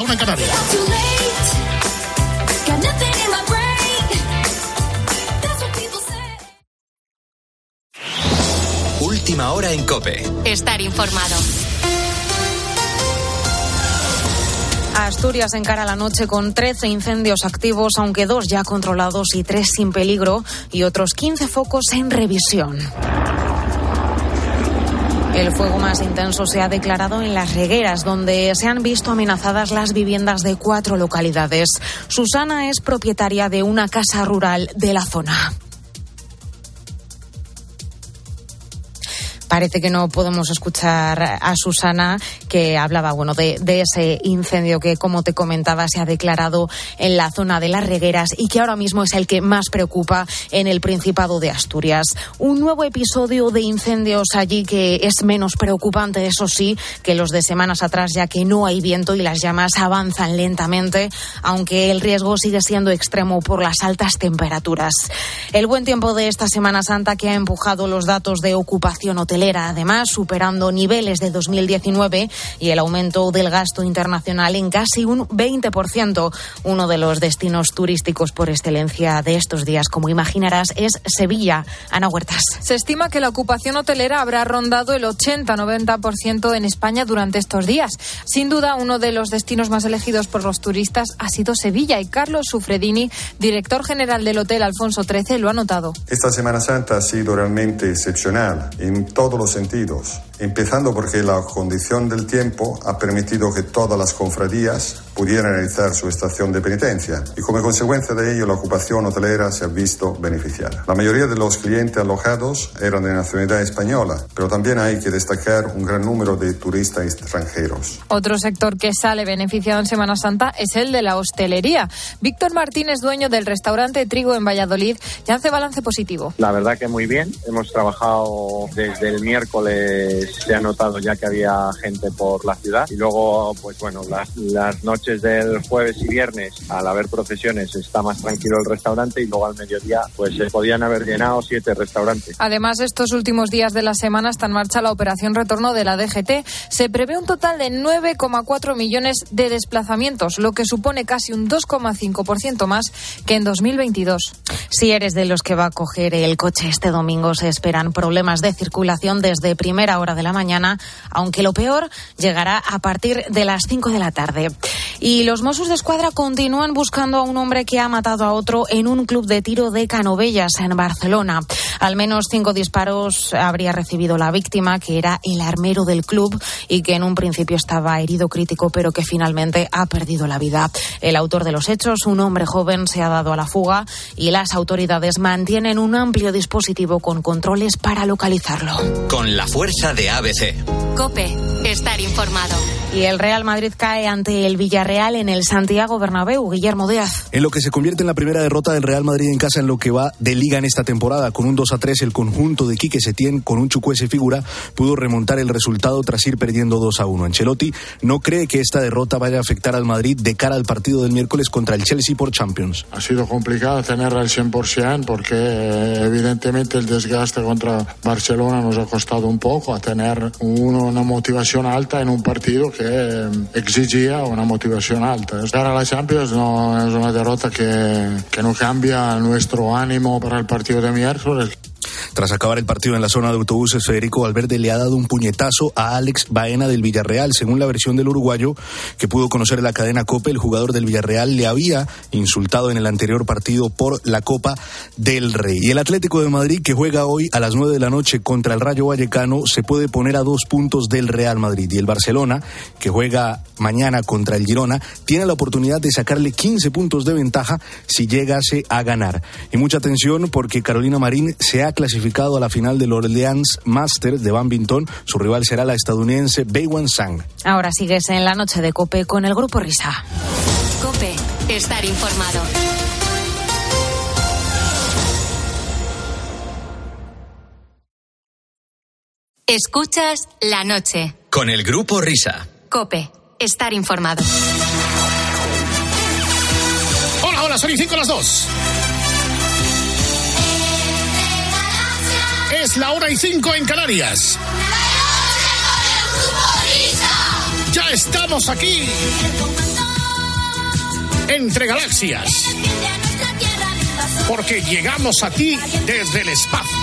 1 en Canarias. Última hora en COPE. Estar informado. Asturias encara la noche con 13 incendios activos, aunque 2 ya controlados y 3 sin peligro, y otros 15 focos en revisión. El fuego más intenso se ha declarado en Las Regueras, donde se han visto amenazadas las viviendas de 4 localidades. Susana es propietaria de una casa rural de la zona. Parece que no podemos escuchar a Susana, que hablaba de ese incendio que, como te comentaba, se ha declarado en la zona de Las Regueras y que ahora mismo es el que más preocupa en el Principado de Asturias. Un nuevo episodio de incendios allí que es menos preocupante, eso sí, que los de semanas atrás, ya que no hay viento y las llamas avanzan lentamente, aunque el riesgo sigue siendo extremo por las altas temperaturas. El buen tiempo de esta Semana Santa, que ha empujado los datos de ocupación hotelera, además superando niveles de 2019, y el aumento del gasto internacional en casi un 20%. Uno de los destinos turísticos por excelencia de estos días, como imaginarás, es Sevilla. Ana Huertas. Se estima que la ocupación hotelera habrá rondado el 80-90% en España durante estos días. Sin duda, uno de los destinos más elegidos por los turistas ha sido Sevilla, y Carlos Sufredini, director general del Hotel Alfonso XIII, lo ha notado. Esta Semana Santa ha sido realmente excepcional en todos los sentidos, empezando porque la condición del tiempo ha permitido que todas las cofradías pudieran realizar su estación de penitencia, y como consecuencia de ello la ocupación hotelera se ha visto beneficiada. La mayoría de los clientes alojados eran de nacionalidad española, pero también hay que destacar un gran número de turistas extranjeros. Otro sector que sale beneficiado en Semana Santa es el de la hostelería. Víctor Martínez, dueño del restaurante Trigo en Valladolid, ya hace balance positivo. La verdad que muy bien, hemos trabajado desde el miércoles, se ha notado ya que había gente por la ciudad, y luego las noches del jueves y viernes, al haber procesiones, está más tranquilo el restaurante, y luego al mediodía se podían haber llenado 7 restaurantes. Además, estos últimos días de la semana está en marcha la operación retorno de la DGT. Se prevé un total de 9,4 millones de desplazamientos, lo que supone casi un 2,5% más que en 2022. Si eres de los que va a coger el coche este domingo, se esperan problemas de circulación desde primera hora de la mañana, aunque lo peor llegará a partir de las 5 de la tarde. Y los Mossos d'Esquadra continúan buscando a un hombre que ha matado a otro en un club de tiro de Canovelles, en Barcelona. Al menos 5 disparos habría recibido la víctima, que era el armero del club y que en un principio estaba herido crítico, pero que finalmente ha perdido la vida. El autor de los hechos, un hombre joven, se ha dado a la fuga y las autoridades mantienen un amplio dispositivo con controles para localizarlo. Con la fuerza de ABC. COPE. Estar informado. Y el Real Madrid cae ante el Villarreal en el Santiago Bernabéu. Guillermo Díaz. En lo que se convierte en la primera derrota del Real Madrid en casa en lo que va de Liga en esta temporada. Con un 2-3, el conjunto de Quique Setién, con un Chukwueze figura, pudo remontar el resultado tras ir perdiendo 2-1. Ancelotti no cree que esta derrota vaya a afectar al Madrid de cara al partido del miércoles contra el Chelsea por Champions. Ha sido complicado tenerla al 100% porque evidentemente el desgaste contra Barcelona nos ha costado un poco a tener una motivación alta en un partido que exigía una motivación alta. Estar a la Champions no es una derrota que no cambia nuestro ánimo para el partido de miércoles. Tras acabar el partido en la zona de autobuses, Federico Valverde le ha dado un puñetazo a Alex Baena del Villarreal. Según la versión del uruguayo, que pudo conocer en la cadena COPE, el jugador del Villarreal le había insultado en el anterior partido por la Copa del Rey. Y el Atlético de Madrid, que juega hoy a las 9 de la noche contra el Rayo Vallecano, se puede poner a 2 puntos del Real Madrid. Y el Barcelona, que juega mañana contra el Girona, tiene la oportunidad de sacarle 15 puntos de ventaja si llegase a ganar. Y mucha atención porque Carolina Marín se ha clasificado a la final del Orleans Masters de Badminton. Su rival será la estadounidense Beiwan Zhang. Ahora sigues en la noche de COPE con el Grupo Risa. COPE. Estar informado. Escuchas la noche. Con el Grupo Risa. COPE. Estar informado. Hola, son y 5 las 2. Es la 1:05 en Canarias. Ya estamos aquí. entre galaxias. Porque llegamos a ti desde el espacio.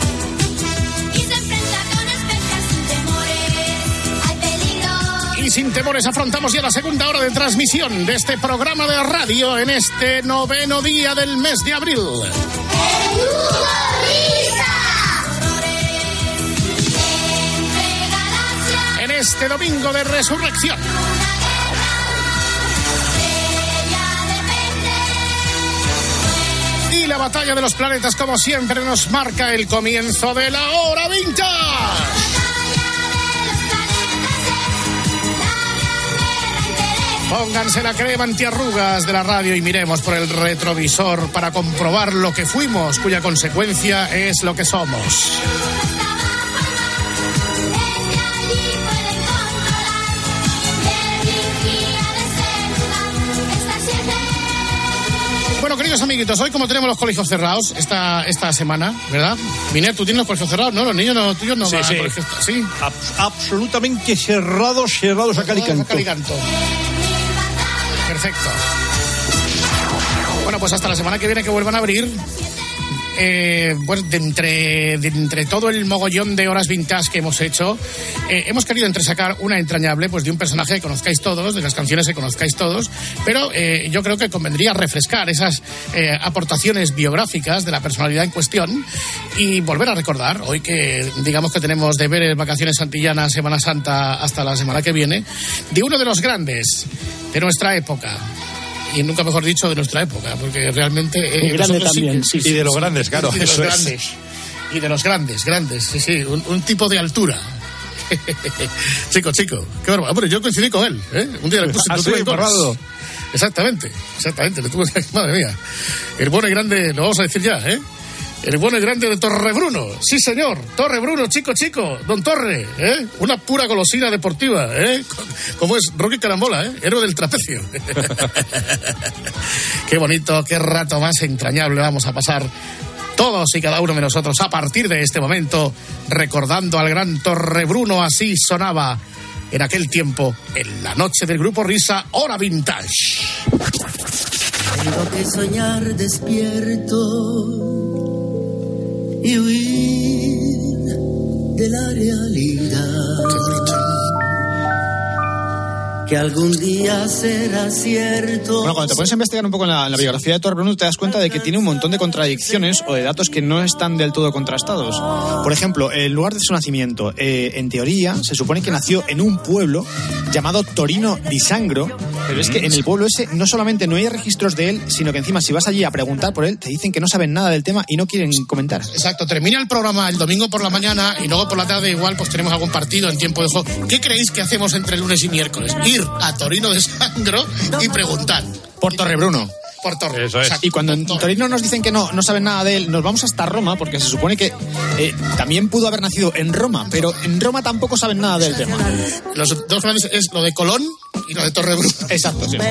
Y sin temores afrontamos ya la segunda hora de transmisión de este programa de radio en este 9º día del mes de abril. En este domingo de resurrección. Y la batalla de los planetas, como siempre, nos marca el comienzo de la hora vintage. Pónganse la crema antiarrugas de la radio y miremos por el retrovisor para comprobar lo que fuimos, cuya consecuencia es lo que somos. Bueno, queridos amiguitos, hoy como tenemos los colegios cerrados esta semana, ¿verdad? Miner, tú tienes los colegios cerrados, ¿no? Los niños no, tuyos no van a colegios, ¿sí? Absolutamente cerrados a cal y canto. Perfecto. Bueno, pues hasta la semana que viene que vuelvan a abrir. Pues de entre todo el mogollón de horas vintage que hemos hecho, hemos querido entresacar una entrañable, pues de un personaje que conozcáis todos, de las canciones que conozcáis todos, pero yo creo que convendría refrescar esas aportaciones biográficas de la personalidad en cuestión y volver a recordar, hoy que digamos que tenemos deberes, vacaciones santillanas, Semana Santa hasta la semana que viene, de uno de los grandes de nuestra época. Y nunca mejor dicho de nuestra época, porque realmente... y grande también, sí, y de los grandes, claro. Y de los grandes. Y de los grandes, sí, un tipo de altura. Chico, qué barbaridad. Bueno, yo coincidí con él, ¿eh? Un día le puse... Exactamente, le tuve... Madre mía. El bueno y grande, lo vamos a decir ya, ¿eh? El bueno y grande de Torrebruno. Sí, señor. Torrebruno, chico. Don Torre, ¿eh? Una pura golosina deportiva, ¿eh? Como es Rocky Carambola, ¿eh? Héroe del trapecio. Qué bonito, qué rato más entrañable vamos a pasar todos y cada uno de nosotros a partir de este momento, recordando al gran Torrebruno. Así sonaba en aquel tiempo, en la noche del Grupo Risa, Hora Vintage. Tengo que soñar despierto y huir de la realidad. Qué bonito. Que algún día será cierto. Bueno, cuando te pones a investigar un poco en la biografía de Torrebruno, te das cuenta de que tiene un montón de contradicciones o de datos que no están del todo contrastados. Por ejemplo, el lugar de su nacimiento, en teoría, se supone que nació en un pueblo llamado Torino di Sangro, pero es que en el pueblo ese no solamente no hay registros de él, sino que encima si vas allí a preguntar por él, te dicen que no saben nada del tema y no quieren comentar. Exacto, termina el programa el domingo por la mañana y luego por la tarde igual pues tenemos algún partido en tiempo de juego. ¿Qué creéis que hacemos entre lunes y miércoles? Ir a Torino de Sangro y preguntar. Por Torrebruno. Por Torre. Eso es. Y cuando en Torino nos dicen que no saben nada de él, nos vamos hasta Roma, porque se supone que también pudo haber nacido en Roma, pero en Roma tampoco saben nada del tema. Los dos grandes es lo de Colón y lo de Torrebruno. Exacto, sí.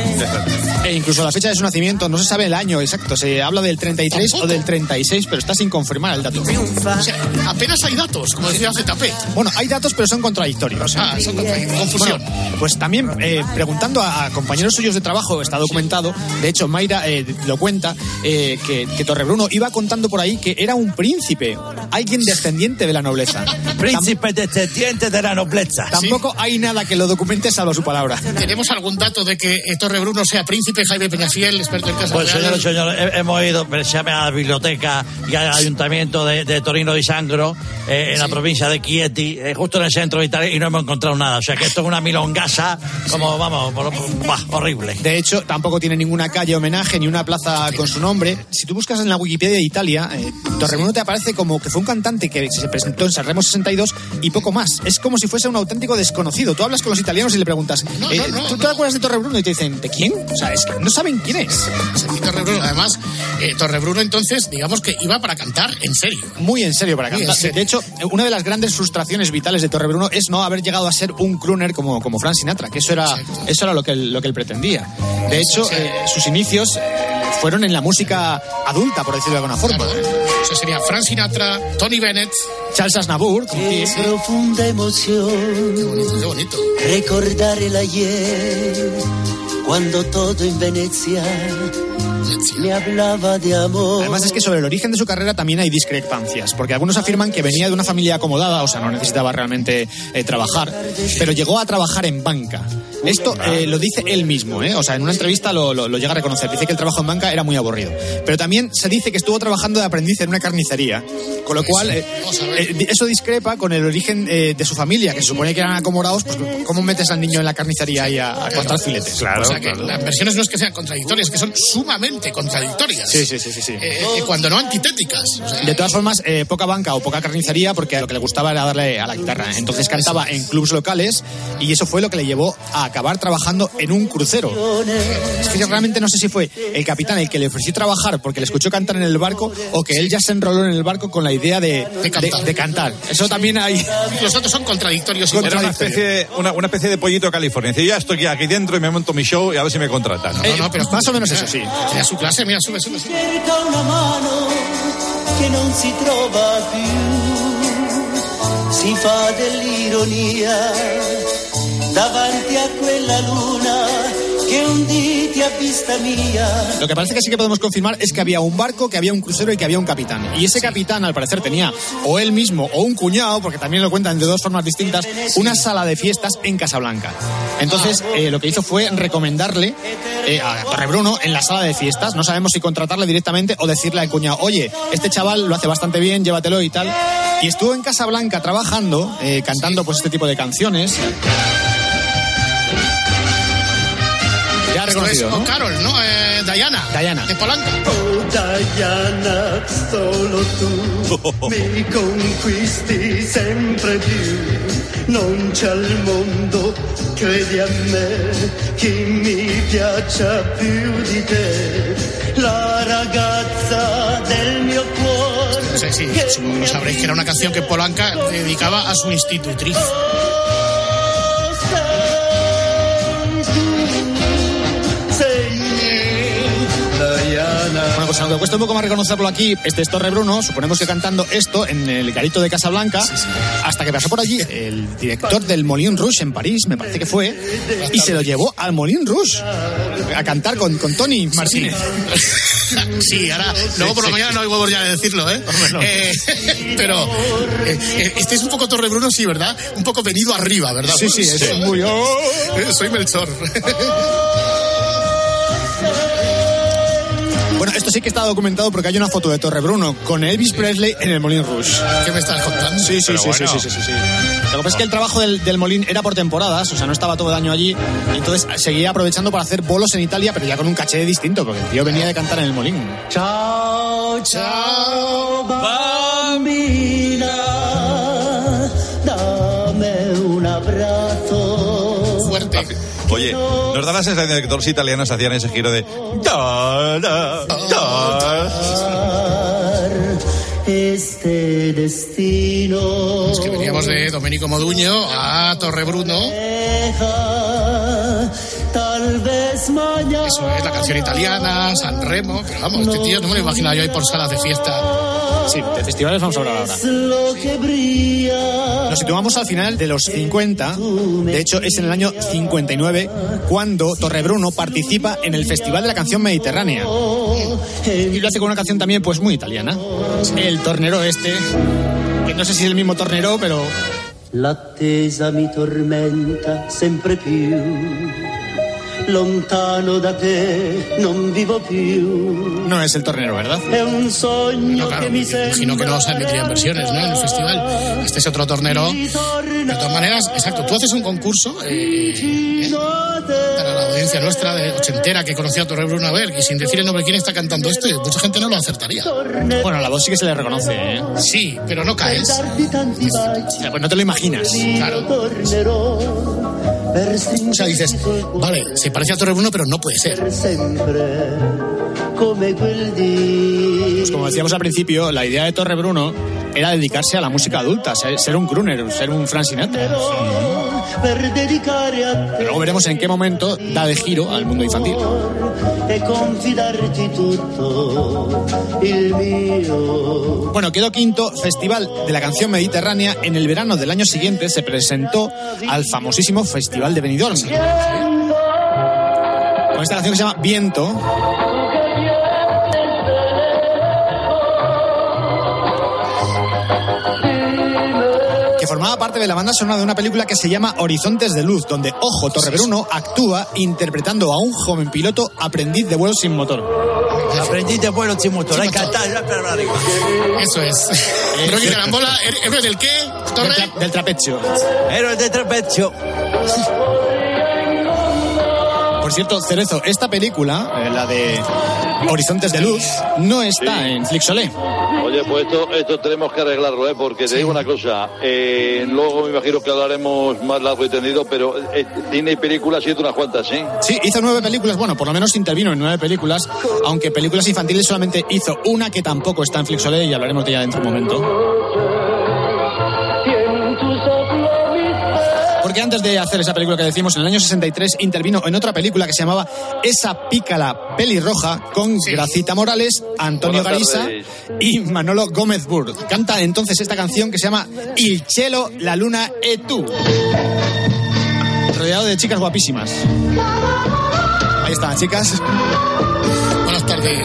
E incluso la fecha de su nacimiento, no se sabe el año exacto, se habla del 33 ¿tampoco? O del 36, pero está sin confirmar el dato. O sea, apenas hay datos, como decía ZP. Bueno, hay datos, pero son contradictorios. Son contradictorios, confusión. Bueno, pues también preguntando a compañeros suyos de trabajo, está documentado, de hecho Mayra lo cuenta, que Torrebruno iba contando por ahí que era un príncipe, alguien descendiente de la nobleza. Príncipe descendiente de la nobleza. Tampoco hay nada que lo documente salvo su palabra. ¿Tenemos algún dato de que Torrebruno sea príncipe? Jaime Peñafiel, experto en casas pues reales. Señor, hemos ido a la biblioteca y al ayuntamiento de Torino di Sangro, en la provincia de Chieti, justo en el centro de Italia, y no hemos encontrado nada. O sea que esto es una milongasa, como vamos, horrible. De hecho, tampoco tiene ninguna calle homenaje ni una plaza con su nombre. Si tú buscas en la Wikipedia de Italia, Torrebruno te aparece como que fue un cantante que se presentó en Sanremo 62 y poco más. Es como si fuese un auténtico desconocido. Tú hablas con los italianos y le preguntas, ¿tú te acuerdas de Torrebruno? Y te dicen, ¿de quién? O sea, es que no saben quién es. Torrebruno, además, Torrebruno entonces, digamos que iba para cantar en serio. Muy en serio para cantar. De hecho, una de las grandes frustraciones vitales de Torrebruno es no haber llegado a ser un crooner como Frank Sinatra, que eso era lo que él pretendía. De hecho, sus inicios fueron en la música adulta, por decirlo de alguna forma. Claro, eso sería Frank Sinatra, Tony Bennett, Charles Aznavour. Qué profunda emoción. Qué bonito. Recordar el ayer, cuando todo en Venecia me hablaba de amor. Además es que sobre el origen de su carrera también hay discrepancias, porque algunos afirman que venía de una familia acomodada, o sea, no necesitaba realmente trabajar, pero llegó a trabajar en banca. Esto lo dice él mismo, o sea, en una entrevista lo llega a reconocer. Dice que el trabajo en banca era muy aburrido. Pero también se dice que estuvo trabajando de aprendiz en una carnicería, con lo cual eso discrepa con el origen de su familia, que se supone que eran acomodados. Pues ¿cómo metes al niño en la carnicería y a cortar filetes? Claro, o sea, que las versiones no es que sean contradictorias, que son sumamente contradictorias. Sí. Cuando no antitéticas. O sea, de todas formas, poca banca o poca carnicería, porque lo que le gustaba era darle a la guitarra. Entonces cantaba en clubs locales y eso fue lo que le llevó a acabar trabajando en un crucero. Es que realmente no sé si fue el capitán el que le ofreció trabajar porque le escuchó cantar en el barco, o que él ya se enroló en el barco con la idea de cantar. Eso también hay. Los otros son contradictorios. Era una especie de pollito California. Dice, ya estoy aquí dentro y me monto mi show y a ver si me contratan. No, pero más o menos eso sí. Mira su clase, mira, sube. Cerca una mano che non si trova più, si fa dell'ironia davanti a quella luna que un día te ha vista mía. Lo que parece que sí que podemos confirmar es que había un barco, que había un crucero y que había un capitán. Y ese capitán, al parecer, tenía o él mismo o un cuñado, porque también lo cuentan de dos formas distintas, una sala de fiestas en Casablanca. Entonces, lo que hizo fue recomendarle a Torrebruno en la sala de fiestas. No sabemos si contratarle directamente o decirle al cuñado, oye, este chaval lo hace bastante bien, llévatelo y tal. Y estuvo en Casablanca trabajando, cantando pues este tipo de canciones. Ya reconocido, ¿no? Carol, ¿no? Diana. De Polanco. Oh, Diana, solo tu mi conquisti sempre più. Non c'è al mondo, credi a me, chi mi piaccia più di te. La ragazza del mio cuore. No sé si sabréis que era una canción que Polanca dedicaba a su institutriz. Bueno, pues aunque cuesta un poco más reconocerlo aquí, este es Torrebruno, suponemos que cantando esto en el garito de Casablanca, hasta que pasó por allí el director del Moulin Rouge en París, me parece que fue, y se lo llevó al Moulin Rouge a cantar con Tony Martínez. Sí, ahora, luego por la mañana no hay huevos ya de decirlo, pero este es un poco Torrebruno, sí, ¿verdad? Un poco venido arriba, ¿verdad? Sí, es muy... Soy Melchor. Bueno, esto sí que está documentado porque hay una foto de Torrebruno con Elvis Presley en el Moulin Rouge. ¿Qué me estás contando? Sí. Lo que pasa es que el trabajo del Moulin era por temporadas, o sea, no estaba todo el año allí, y entonces seguía aprovechando para hacer bolos en Italia, pero ya con un caché distinto, porque el tío venía de cantar en el Moulin. Ciao, ciao, bambina, dame un abrazo. Fuerte. Oye, nos da la sensación de que todos los italianos hacían ese giro de... Este destino. Es que veníamos de Domenico Modugno a Torrebruno. Tal vez mañana. Eso es la canción italiana, San Remo. Pero vamos, este tío no me lo imaginaba yo ahí por salas de fiesta. Sí, de festivales vamos a hablar ahora. Nos situamos al final de los 50. De hecho, es en el año 59 cuando Torrebruno participa en el Festival de la Canción Mediterránea. Y lo hace con una canción también pues muy italiana. El tornero este, que no sé si es el mismo tornero, pero... L'attesa mi tormenta sempre più. Lontano da te non vivo più. No es el tornero, ¿verdad? È un sogno que mi imagino que no se admitirían versiones, ¿no? En el festival. Este es otro tornero. De todas maneras, exacto, tú haces un concurso para la audiencia nuestra de ochentera que conoció a Torrebruno a ver, y sin decir el nombre quién está cantando esto, mucha gente no lo acertaría. Bueno, la voz sí que se le reconoce, ¿eh? Sí, pero no caes. Pues no te lo imaginas. Claro. O sea, dices, vale, se parece a Torrebruno, pero no puede ser. come quel dì. Pues como decíamos al principio, la idea de Torrebruno era dedicarse a la música adulta, ser un crooner, ser un Frank Sinatra. Per dedicare a te. Luego veremos en qué momento da de giro al mundo infantil. E confidarti tutto il mio. Bueno, quedó quinto Festival de la Canción Mediterránea. En el verano del año siguiente se presentó al famosísimo Festival de Benidorm. Con esta canción que se llama Viento. Que formaba parte de la banda sonora de una película que se llama Horizontes de Luz, donde, ojo, Torrebruno actúa interpretando a un joven piloto aprendiz de vuelo sin motor. Aprendiz de vuelo sin motor. Hay que cantar. Eso es. Rocky Carambola, ¿héroe del qué, Torre? Del trapezio. Héroe del trapezio. Por cierto, Cerezo, esta película, la de Horizontes de Luz, no está en Flixolé. Oye, pues esto tenemos que arreglarlo, porque te digo una cosa, luego me imagino que hablaremos más largo y tendido, pero cine y películas hizo unas cuantas, ¿sí? Sí, hizo 9 películas, bueno, por lo menos intervino en 9 películas, aunque películas infantiles solamente hizo una que tampoco está en Flixolé y hablaremos de ella dentro de un momento. Porque antes de hacer esa película que decimos, en el año 63 intervino en otra película que se llamaba Esa pícara pelirroja con Gracita Morales, Antonio Garisa y Manolo Gómez Burr. Canta entonces esta canción que se llama Il cielo, la luna e tú. Rodeado de chicas guapísimas. Ahí están, chicas. Buenas tardes.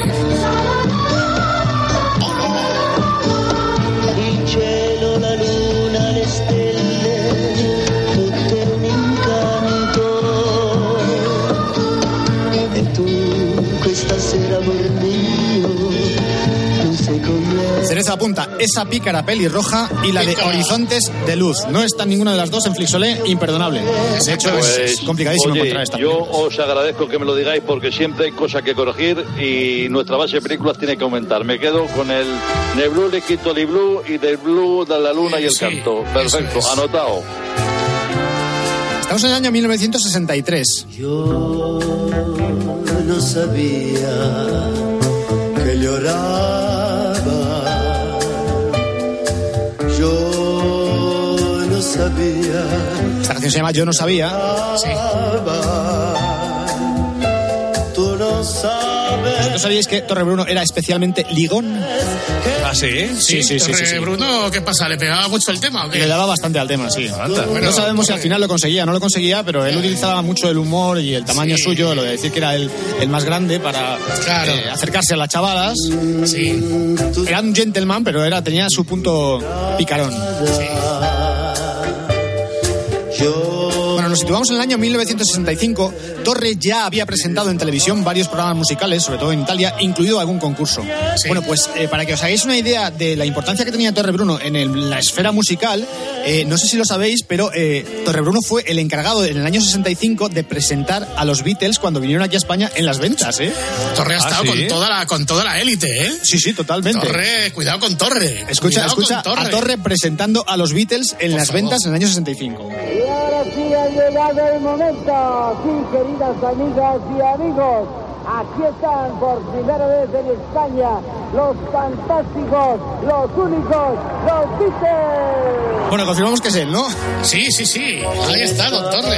Il cielo, la luna, le stelle, tutto è un incanto. E tu questa sera, amor mio, non sei con me. Cereza apunta Esa pícara pelirroja y la de Horizontes de Luz. No está ninguna de las dos en Flixolé, imperdonable. De hecho, Pues, es complicadísimo encontrar esta yo película. os agradezco que me lo digáis porque siempre hay cosas que corregir y nuestra base de películas tiene que aumentar. Me quedo con el Neblu, le quito el Blue y del Blue de la luna y el canto. Perfecto, anotado. Estamos en el año 1963. Yo no sabía que lloraba. Yo no sabía. Esta canción se llama Yo no sabía. Sí. Tú no sabes. ¿No sabíais que Torrebruno era especialmente ligón? ¿Ah, sí? Sí. Bruno, ¿qué pasa? ¿Le pegaba mucho el tema o qué? Le daba bastante al tema, sí. Bueno, No sabemos si al final lo conseguía, no lo conseguía, pero él utilizaba mucho el humor y el tamaño suyo, lo de decir que era el más grande para acercarse a las chavalas. Sí. Era un gentleman, pero tenía su punto picarón. Bueno, nos situamos en el año 1965. Torre ya había presentado en televisión varios programas musicales, sobre todo en Italia, incluido algún concurso. Sí. Bueno, pues para que os hagáis una idea de la importancia que tenía Torrebruno en la esfera musical, no sé si lo sabéis, pero Torrebruno fue el encargado en el año 65 de presentar a los Beatles cuando vinieron aquí a España en las ventas, ¿eh? Torre ha estado ¿sí? con toda la élite, ¿eh? Sí, totalmente. Torre, cuidado con Torre. Escucha a Torre presentando a los Beatles en las ventas en el año 65. Y ahora sí ha llegado el momento. Sí, queridas amigas y amigos, aquí están por primera vez en España los fantásticos, los únicos, los Beatles. Bueno, confirmamos que es él, ¿no? Sí. Ahí está, don Torre.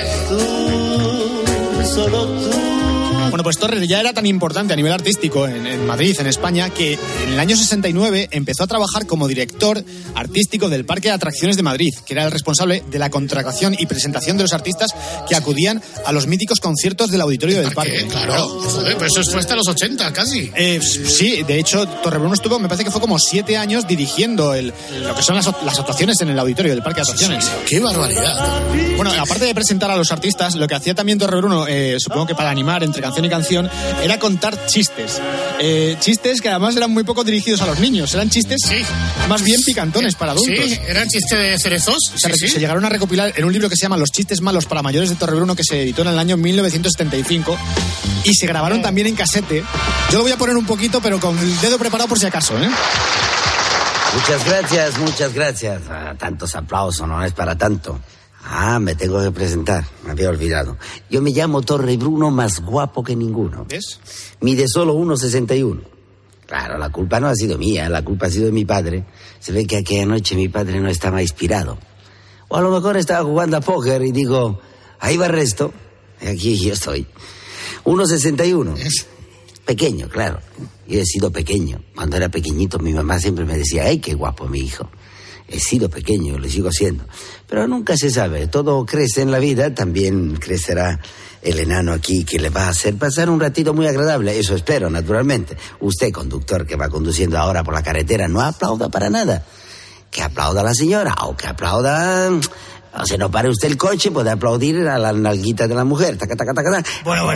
Solo tú. Bueno, pues Torres ya era tan importante a nivel artístico en Madrid, en España, que en el año 69 empezó a trabajar como director artístico del Parque de Atracciones de Madrid, que era el responsable de la contratación y presentación de los artistas que acudían a los míticos conciertos del auditorio del parque. Claro, joder, pero eso fue hasta los 80 casi. Sí, de hecho, Torrebruno estuvo, me parece que fue como 7 años dirigiendo lo que son las actuaciones en el auditorio del Parque de Atracciones. Sí. ¡Qué barbaridad! Bueno, aparte de presentar a los artistas, lo que hacía también Torrebruno, supongo que para animar entre canción y canción, era contar chistes. Chistes que además eran muy poco dirigidos a los niños, eran chistes más bien picantones para adultos. Sí, eran chistes de cerezos. Se llegaron a recopilar en un libro que se llama Los chistes malos para mayores de Torrebruno, que se editó en el año 1975 y se grabaron también en casete. Yo lo voy a poner un poquito, pero con el dedo preparado por si acaso, ¿eh? Muchas gracias. Tantos aplausos, no es para tanto. Ah, me tengo que presentar, me había olvidado. Yo me llamo Torrebruno, más guapo que ninguno. ¿Ves? Mide solo 1,61. Claro, la culpa no ha sido mía, la culpa ha sido de mi padre. Se ve que aquella noche mi padre no estaba inspirado. O a lo mejor estaba jugando a póker y digo, ahí va el resto. Y aquí yo estoy. 1,61. Pequeño, claro. Yo he sido pequeño. Cuando era pequeñito mi mamá siempre me decía, ¡ay, qué guapo mi hijo! He sido pequeño, lo sigo siendo. Pero nunca se sabe, todo crece en la vida, también crecerá el enano aquí que le va a hacer pasar un ratito muy agradable. Eso espero, naturalmente. Usted, conductor que va conduciendo ahora por la carretera, no aplauda para nada. Que aplauda a la señora, o que aplauda... O sea, no pare usted el coche, puede aplaudir a la nalguita de la mujer. Taca, taca, taca, taca. Bueno.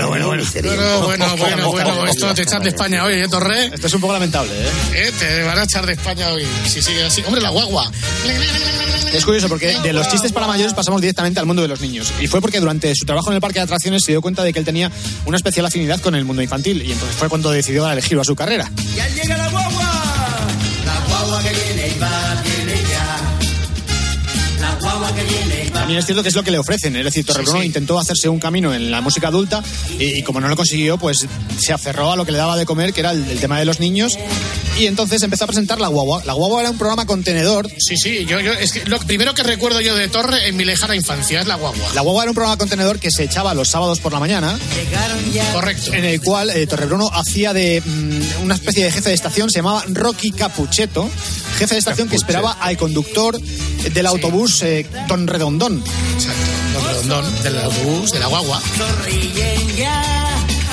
Esto te echan de España hoy, Torre? Esto es un poco lamentable, Te van a echar de España hoy, si sigue así. Hombre, la guagua. Es curioso porque de los chistes para mayores pasamos directamente al mundo de los niños. Y fue porque durante su trabajo en el parque de atracciones se dio cuenta de que él tenía una especial afinidad con el mundo infantil. Y entonces fue cuando decidió dar el giro a su carrera. ¡Ya llega la guagua! La guagua que viene y va, viene ya. La guagua que viene y va. También es cierto que es lo que le ofrecen. Es decir, Torrebruno intentó hacerse un camino en la música adulta y como no lo consiguió, pues se aferró a lo que le daba de comer, que era el tema de los niños. Y entonces empezó a presentar La Guagua. La Guagua era un programa contenedor. Sí, yo es que lo primero que recuerdo yo de Torre en mi lejana infancia es La Guagua. La Guagua era un programa contenedor que se echaba los sábados por la mañana. Correcto. En el cual Torrebruno hacía de una especie de jefe de estación, se llamaba Rocky Capuchetto, jefe de estación que esperaba al conductor del autobús Don Redondón. Exacto, Don Redondón, del autobús, de La Guagua. Sonríen ya.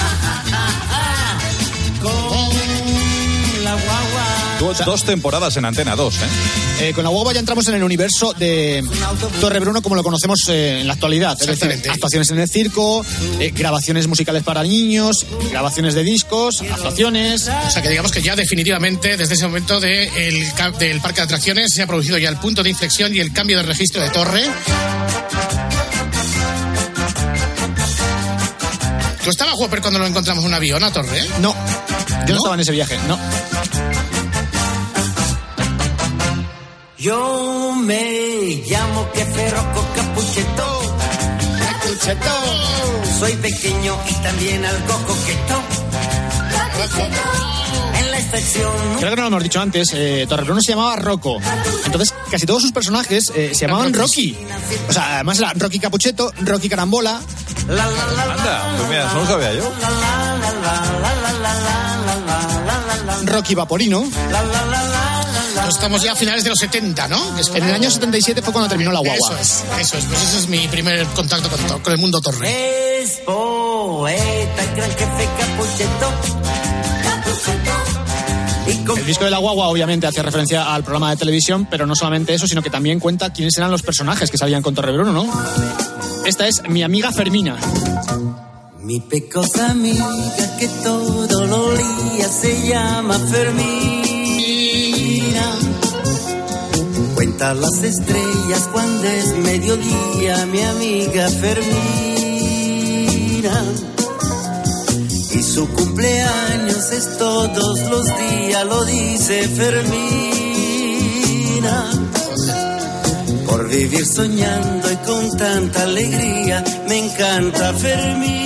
Con La Guagua. Tuvo 2 temporadas en Antena 2, Con La Guagua ya entramos en el universo de Torrebruno como lo conocemos en la actualidad. Es decir, actuaciones en el circo, grabaciones musicales para niños, grabaciones de discos, actuaciones. O sea que digamos que ya definitivamente desde ese momento del parque de atracciones se ha producido ya el punto de inflexión y el cambio de registro de Torre. ¿Tú estabas, Whopper, cuando lo encontramos en un avión a Torre? No, yo no estaba en ese viaje, no. Yo me llamo Jefe Rocco Capuchetto. Soy pequeño y también algo coqueto. En la estación. Creo que no lo hemos dicho antes, Torrebruno se llamaba Rocco. Entonces casi todos sus personajes se llamaban Rocky. O sea, además era Rocky Capuchetto, Rocky Carambola. Anda, pues mira, eso no sabía yo. Rocky Vaporino. Estamos ya a finales de los 70, ¿no? En el año 77 fue cuando terminó La Guagua. Eso es. Pues ese es mi primer contacto con el mundo Torre. Es poeta, gran jefe Capuchetto. El disco de La Guagua obviamente hace referencia al programa de televisión, pero no solamente eso, sino que también cuenta quiénes eran los personajes que salían con Torrebruno, ¿no? Esta es Mi amiga Fermina. Mi pecosa amiga que todo lo lía se llama Fermina. Cuenta las estrellas cuando es mediodía, mi amiga Fermina. Y su cumpleaños es todos los días, lo dice Fermina. Por vivir soñando y con tanta alegría, me encanta Fermina.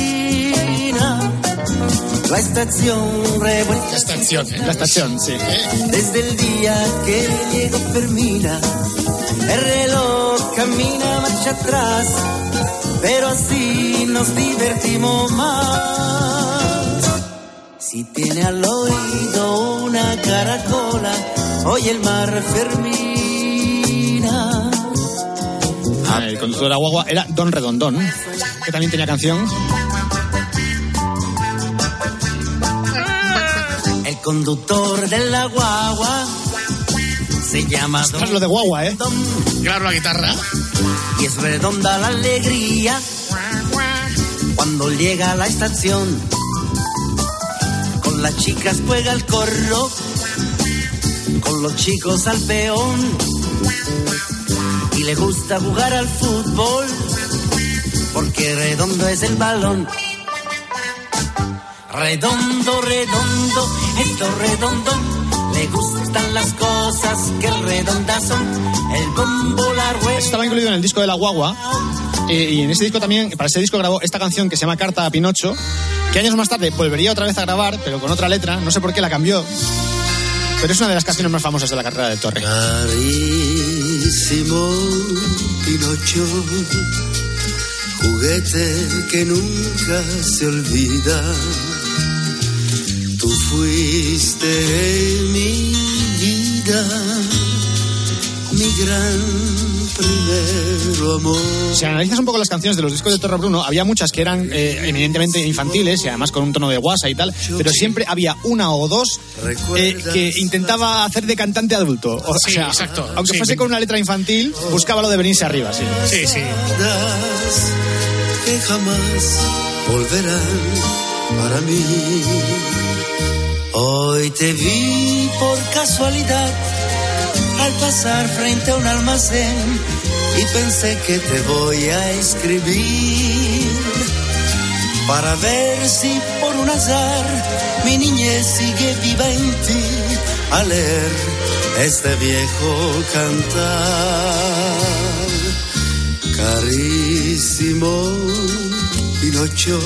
La estación revuelta. La estación, La estación, sí. Desde el día que llegó Fermina, el reloj camina marcha atrás, pero así nos divertimos más. Si tiene al oído una caracola, oye el mar Fermina. El conductor de La Guagua era Don Redondón, que también tenía canción. El conductor de La Guagua se llama Don. Es lo de guagua, Claro, la guitarra. Y es redonda la alegría cuando llega a la estación. Con las chicas juega el corro, con los chicos al peón. Y le gusta jugar al fútbol, porque redondo es el balón. Redondo, redondo, esto redondo, le gustan las cosas que redondas son. El bombo, la rueda. Estaba incluido en el disco de La Guagua. Y en ese disco también, para ese disco grabó esta canción que se llama Carta a Pinocho, que años más tarde volvería otra vez a grabar, pero con otra letra. No sé por qué la cambió, pero es una de las canciones más famosas de la carrera de Torre. Carísimo Pinocho, juguete que nunca se olvida. Tú fuiste mi vida, mi gran primero amor. Si analizas un poco las canciones de los discos de Torrebruno, había muchas que eran eminentemente infantiles y además con un tono de guasa y tal, pero siempre había una o dos que intentaba hacer de cantante adulto. O sea, exacto. Aunque fuese con una letra infantil, buscaba lo de venirse arriba. Sí. Que jamás volverán para mí. Hoy te vi por casualidad al pasar frente a un almacén y pensé que te voy a escribir para ver si por un azar mi niñez sigue viva en ti al leer este viejo cantar. Carísimo Pinocho,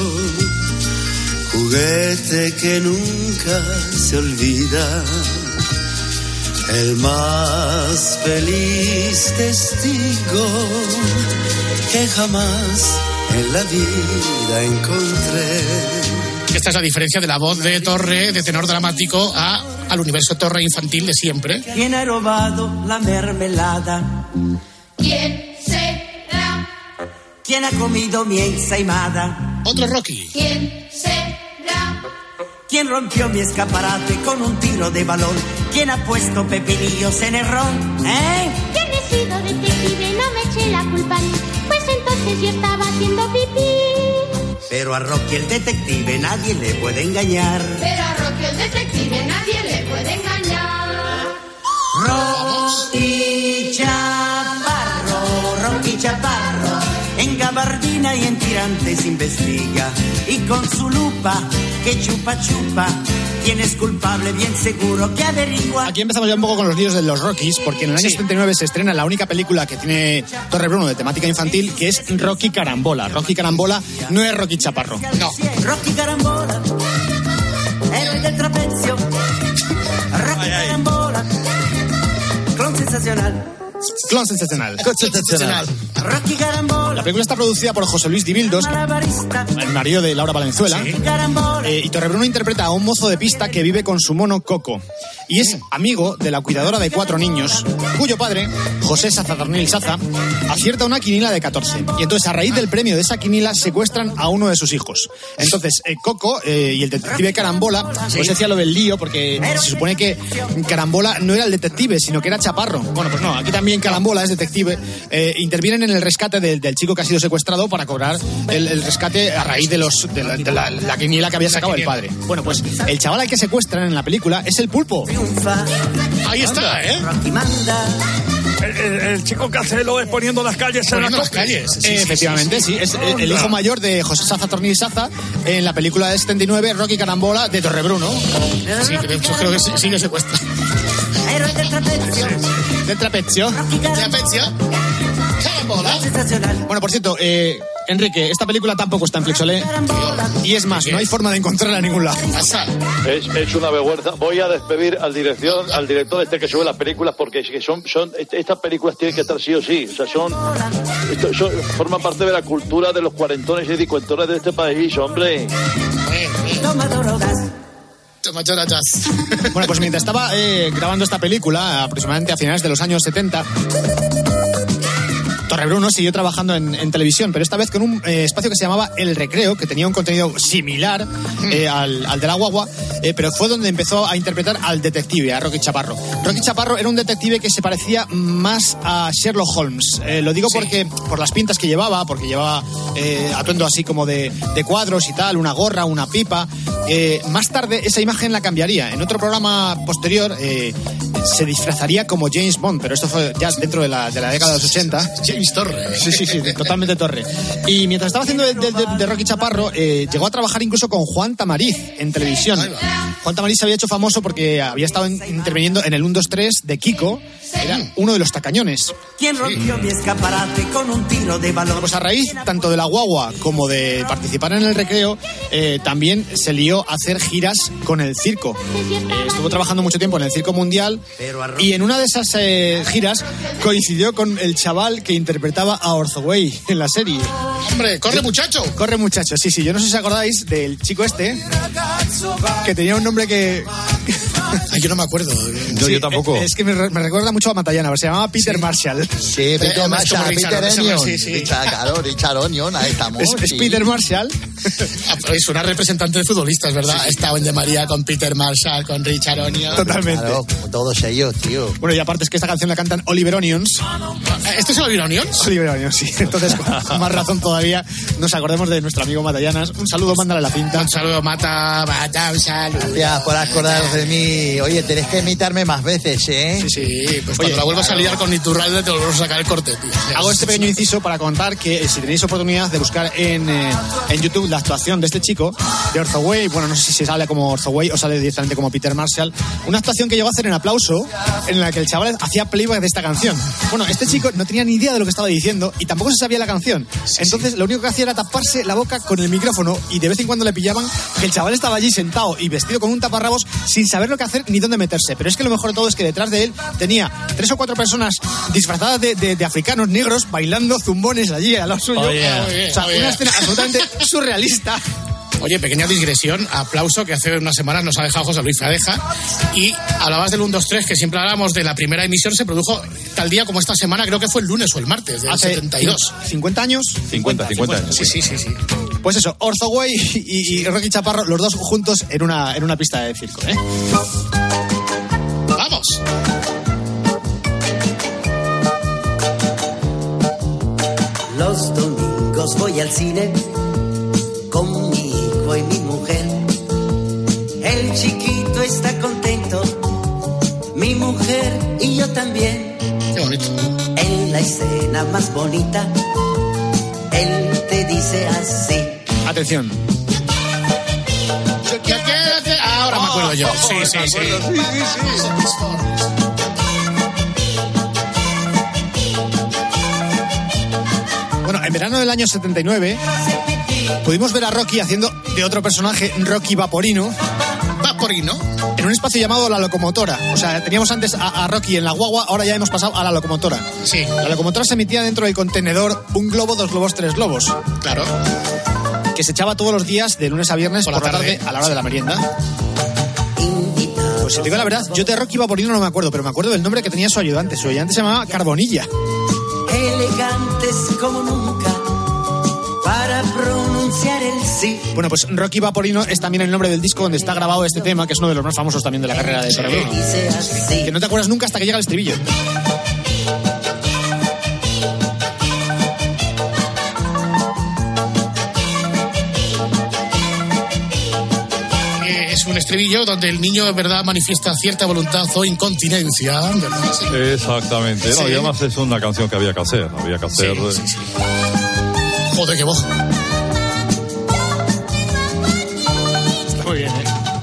juguete que nunca se olvida, el más feliz testigo que jamás en la vida encontré. Esta es la diferencia de la voz de Torre, de tenor dramático, al universo Torre infantil de siempre. ¿Quién ha robado la mermelada? ¿Quién será? ¿Quién ha comido mi ensaimada? Otro Rocky. ¿Quién será? ¿Quién rompió mi escaparate con un tiro de balón? ¿Quién ha puesto pepinillos en el ron? ¿Quién he sido detective? No me eché la culpa a mí, pues entonces yo estaba haciendo pipí. Pero a Rocky el detective nadie le puede engañar. Pero a Rocky el detective nadie le puede engañar. Rocky Chaparro, en gabardina y en tirantes investiga, y con su lupa que chupa, quién es culpable bien seguro que averigua. Aquí empezamos ya un poco con los líos de los Rockies, porque en el año 79 se estrena la única película que tiene Torrebruno de temática infantil, que es Rocky Carambola. Rocky Carambola no es Rocky Chaparro. No. Rocky Carambola, héroe del trapecio. Rocky Carambola, clon sensacional. Clon sensacional. Rocky Carambola. La película está producida por José Luis Dibildos, el marido de Laura Valenzuela. Y Torrebruno interpreta a un mozo de pista que vive con su mono Coco. Y es amigo de la cuidadora de 4 niños, cuyo padre, José Sazatornil Saza, acierta una quinila de 14. Y entonces, a raíz del premio de esa quinila, secuestran a uno de sus hijos. Entonces, Coco y el detective Carambola, pues decía lo del lío, porque se supone que Carambola no era el detective, sino que era Chaparro. Bueno, pues no, aquí también Carambola es detective. Intervienen en el rescate del chico que ha sido secuestrado para cobrar el rescate a raíz de la quiniela que había sacado el padre. Bueno, pues el chaval al que secuestran en la película es el Pulpo. Ahí está, El chico que hace lo es poniendo las calles en las calles. Sí, efectivamente, sí. Es el hijo mayor de José Sazatornil Saza en la película de 79, Rocky Carambola, de Torrebruno. Sí, de hecho creo que sigue secuestrado. De Trapezio. Bueno, por cierto, Enrique, esta película tampoco está en Flixolé. Y es más, no hay forma de encontrarla en ningún lado. Es una vergüenza. Voy a despedir al director que sube las películas, porque estas películas tienen que estar sí o sí. O sea, forman parte de la cultura de los cuarentones y cincuentones de este país, hombre. Bueno, pues mientras estaba grabando esta película, aproximadamente a finales de los años 70, Torrebruno siguió trabajando en televisión, pero esta vez con un espacio que se llamaba El Recreo, que tenía un contenido similar al de La Guagua, pero fue donde empezó a interpretar al detective, a Rocky Chaparro. Rocky Chaparro era un detective que se parecía más a Sherlock Holmes. Lo digo porque por las pintas que llevaba, porque llevaba atuendo así como de cuadros y tal, una gorra, una pipa. Más tarde esa imagen la cambiaría. En otro programa posterior se disfrazaría como James Bond, pero esto fue ya dentro de la década de los 80. James Torre. Sí, totalmente Torre. Y mientras estaba haciendo de Rocky Chaparro, llegó a trabajar incluso con Juan Tamariz en televisión. Juan Tamariz se había hecho famoso porque había estado interviniendo en el 1, 2, 3 de Kiko. Era uno de los tacañones. ¿Quién rompió mi escaparate con un tiro de balón? Pues a raíz tanto de la guagua como de participar en el recreo, también se lió a hacer giras con el circo. Estuvo trabajando mucho tiempo en el Circo Mundial y en una de esas giras coincidió con el chaval que interpretaba a Orzoway en la serie. ¡Hombre, corre muchacho! Corre muchacho, sí. Yo no sé si os acordáis del chico este, que tenía un nombre que... Ay, yo no me acuerdo. Yo tampoco. Es que me recuerda mucho a Matallana, se llamaba Peter Marshall. Sí, Peter Marshall, Peter Onion. Richard Onion, ahí estamos. Es Peter Marshall. Es una representante de futbolistas, ¿verdad? Ha estado en De María con Peter Marshall, con Richard Onion. Totalmente. Claro, todos ellos, tío. Bueno, y aparte es que esta canción la cantan Oliver Onions. ¿Este es Oliver Onions? Oliver Onions, sí. Entonces, con más razón todavía, nos acordemos de nuestro amigo Matallanas. Un saludo, mándale la cinta. Un saludo, Mata, un saludo. Gracias por acordaros de mí. Oye, tenés que imitarme más veces, ¿eh? Sí, pues cuando la vuelvas a liar con Iturralde te volvemos a sacar el corte, tío. Hago este pequeño inciso para contar que si tenéis oportunidad de buscar en YouTube la actuación de este chico, de Orzoway, bueno, no sé si sale como Orzoway o sale directamente como Peter Marshall, una actuación que llegó a hacer en Aplauso, en la que el chaval hacía playback de esta canción. Bueno, este chico no tenía ni idea de lo que estaba diciendo y tampoco se sabía la canción. Entonces lo único que hacía era taparse la boca con el micrófono y de vez en cuando le pillaban que el chaval estaba allí sentado y vestido con un taparrabos sin saber lo que hacer ni dónde meterse. Pero es que lo mejor de todo es que detrás de él tenía 3 o 4 personas disfrazadas de africanos negros bailando zumbones allí al lado suyo. Una escena absolutamente surrealista. Oye, pequeña digresión, Aplauso, que hace unas semanas nos ha dejado José Luis Fadeja, y hablabas del 1, 2, 3, que siempre hablamos de la primera emisión, se produjo tal día como esta semana, creo que fue el lunes o el martes del 72. ¿50 años? 50 años. Sí. Pues eso, Orzoway y Rocky Chaparro, los dos juntos en una pista de circo, ¿eh? ¡Vamos! Los domingos voy al cine con mi hijo y mi mujer. El chiquito está contento, mi mujer y yo también. Qué bonito. En la escena más bonita, él te dice así. Atención. Ahora me acuerdo yo. Sí. Bueno, en verano del año 79 pudimos ver a Rocky haciendo de otro personaje, Rocky Vaporino, en un espacio llamado La Locomotora. O sea, teníamos antes a Rocky en la guagua, ahora ya hemos pasado a La Locomotora. Sí. La Locomotora se emitía dentro del contenedor Un Globo, 2 Globos, 3 Globos. Claro. Que se echaba todos los días de lunes a viernes por la tarde a la hora de la merienda. Pues si te digo la verdad, yo de Rocky Vaporino no me acuerdo, pero me acuerdo del nombre que tenía su ayudante. Su ayudante se llamaba Carbonilla. Elegantes como nunca para pronunciar el sí. Bueno, pues Rocky Vaporino es también el nombre del disco donde está grabado este tema, que es uno de los más famosos también de la carrera de Torrebruno. Que no te acuerdas nunca hasta que llega el estribillo. Es un estribillo donde el niño de verdad manifiesta cierta voluntad o incontinencia, ¿verdad? Sí. Exactamente. No, y además es una canción que había que hacer. Sí. Joder, qué voz. Está muy bien, ¿eh?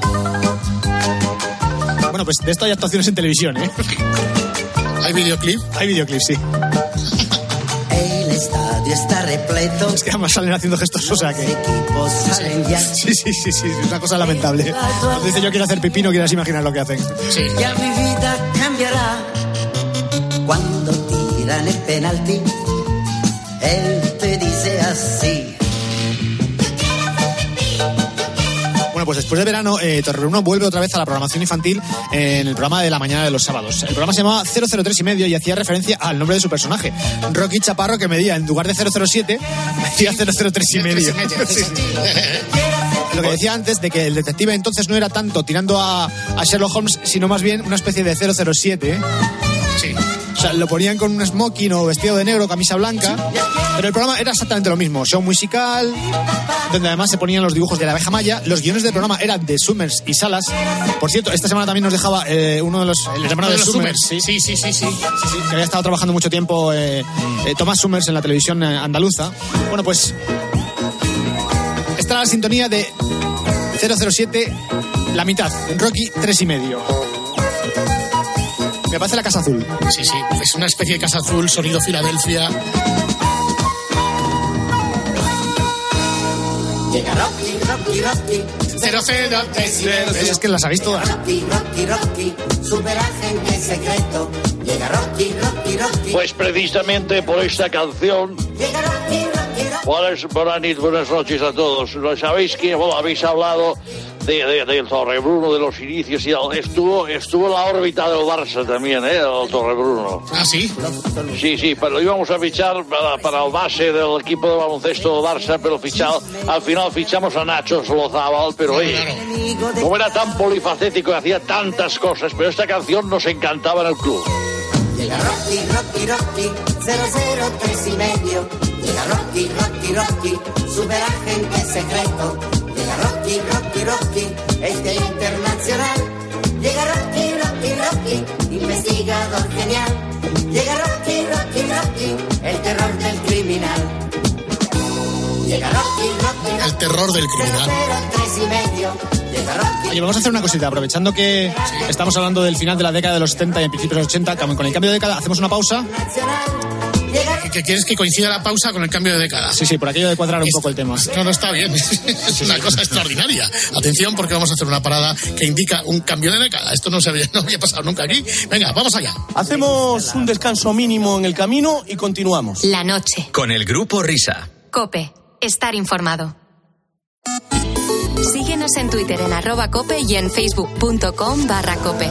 Bueno, pues de esto hay actuaciones en televisión, ¿eh? ¿Hay videoclip? Hay videoclip, sí. El estadio está repleto. Es que además salen haciendo gestos, o sea que... Equipos salen ya. Sí, es una cosa lamentable. Cuando dice yo quiero hacer pipí, no quieras imaginar lo que hacen. Sí. Ya mi vida cambiará cuando tiran el penalti. Él te dice así. Bueno, pues después de verano, Torrebruno vuelve otra vez a la programación infantil en el programa de la mañana de los sábados. El programa se llamaba 003 y medio y hacía referencia al nombre de su personaje, Rocky Chaparro, que medía, en lugar de 007, medía 003 y medio. Lo que decía antes de que el detective entonces no era tanto tirando a Sherlock Holmes, sino más bien una especie de 007. Sí. O sea, lo ponían con un smoking o vestido de negro, camisa blanca, pero el programa era exactamente lo mismo, show musical, donde además se ponían los dibujos de la abeja maya. Los guiones del programa eran de Summers y Salas. Por cierto, esta semana también nos dejaba uno de los... El hermano de Summers. Sí, que había estado trabajando mucho tiempo Tomás Summers en la televisión andaluza. Bueno, pues esta era la sintonía de 007, la mitad. Rocky, 3,5. Me parece la Casa Azul. Sí, es una especie de Casa Azul, sonido Filadelfia. Llega Rocky, 003. Es que las habéis todas. Rocky, superagente secreto. Llega Rocky. Pues precisamente por esta canción. Llega Rocky. Buenas noches a todos. Sabéis que habéis hablado del Torrebruno, de los inicios, y estuvo en la órbita del Barça también, el Torrebruno. ¿Ah, sí? Sí, pero lo íbamos a fichar para el base del equipo de baloncesto de Barça, pero al final fichamos a Nacho Solozábal, pero como era tan polifacético y hacía tantas cosas, pero esta canción nos encantaba en el club. Llega Rocky, 003,5. Llega Rocky, superagente secreto. Llega Rocky, este internacional. Llega Rocky, investigador genial. Llega Rocky, el terror del criminal. Llega Rocky, el terror del criminal. 003,5. Llega Rocky. Oye, vamos a hacer una cosita, aprovechando que estamos hablando del final de la década de los 70 y en principios de los 80, con el cambio de década, hacemos una pausa. ¿Que quieres que coincida la pausa con el cambio de década? Sí, por aquello de cuadrar un poco el tema. No está bien. Es una cosa extraordinaria. Atención, porque vamos a hacer una parada que indica un cambio de década. Esto no había pasado nunca aquí. Venga, vamos allá. Hacemos un descanso mínimo en el camino y continuamos. La noche. Con el Grupo Risa. COPE. Estar informado. Síguenos en Twitter en @cope y en facebook.com/cope.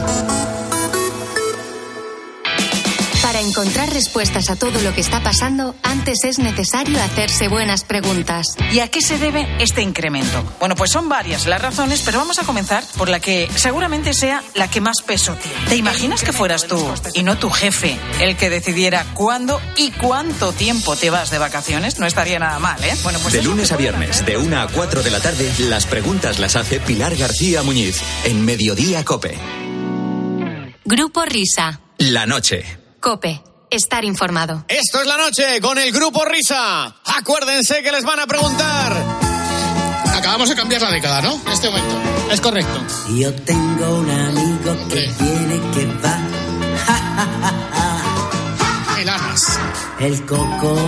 Para encontrar respuestas a todo lo que está pasando, antes es necesario hacerse buenas preguntas. ¿Y a qué se debe este incremento? Bueno, pues son varias las razones, pero vamos a comenzar por la que seguramente sea la que más peso tiene. ¿Te imaginas que fueras tú, y no tu jefe, el que decidiera cuándo y cuánto tiempo te vas de vacaciones? No estaría nada mal, ¿eh? Bueno, pues de lunes a viernes, de 1 a 4 de la tarde, las preguntas las hace Pilar García Muñiz, en Mediodía COPE. Grupo Risa. La noche. COPE. Estar informado. Esto es La Noche con el Grupo Risa. Acuérdense que les van a preguntar. Acabamos de cambiar la década, ¿no? En este momento. Es correcto. Yo tengo un amigo que viene que va. El Anas. El Coco.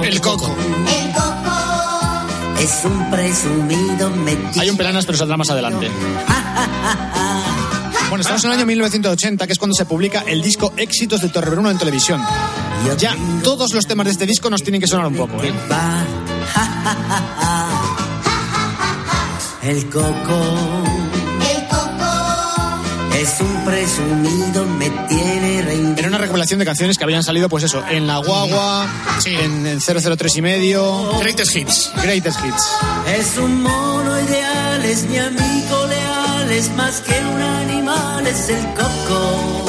Es un presumido metido. Hay un Pelanas, pero saldrá más adelante. Bueno, estamos en el año 1980, que es cuando se publica el disco Éxitos de Torrebruno en televisión. Ya todos los temas de este disco nos tienen que sonar un poco, ¿eh? El Coco es un presumido, me tiene reinado. Era una recopilación de canciones que habían salido, pues eso, en La Guagua, en 003,5. Greatest Hits. Es un mono ideal, es mi amigo leal, es más que un animal, es el Coco.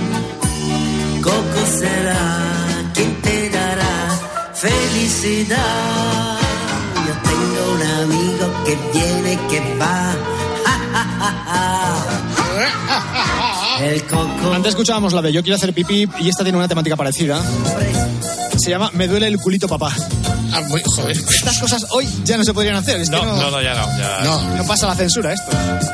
Coco será quien te dará felicidad. Yo tengo un amigo que viene, que va. El Coco. Antes escuchábamos la de Yo quiero hacer pipí y esta tiene una temática parecida. Se llama Me duele el culito papá. Joder. Estas cosas hoy ya no se podrían hacer. Es que no pasa la censura esto.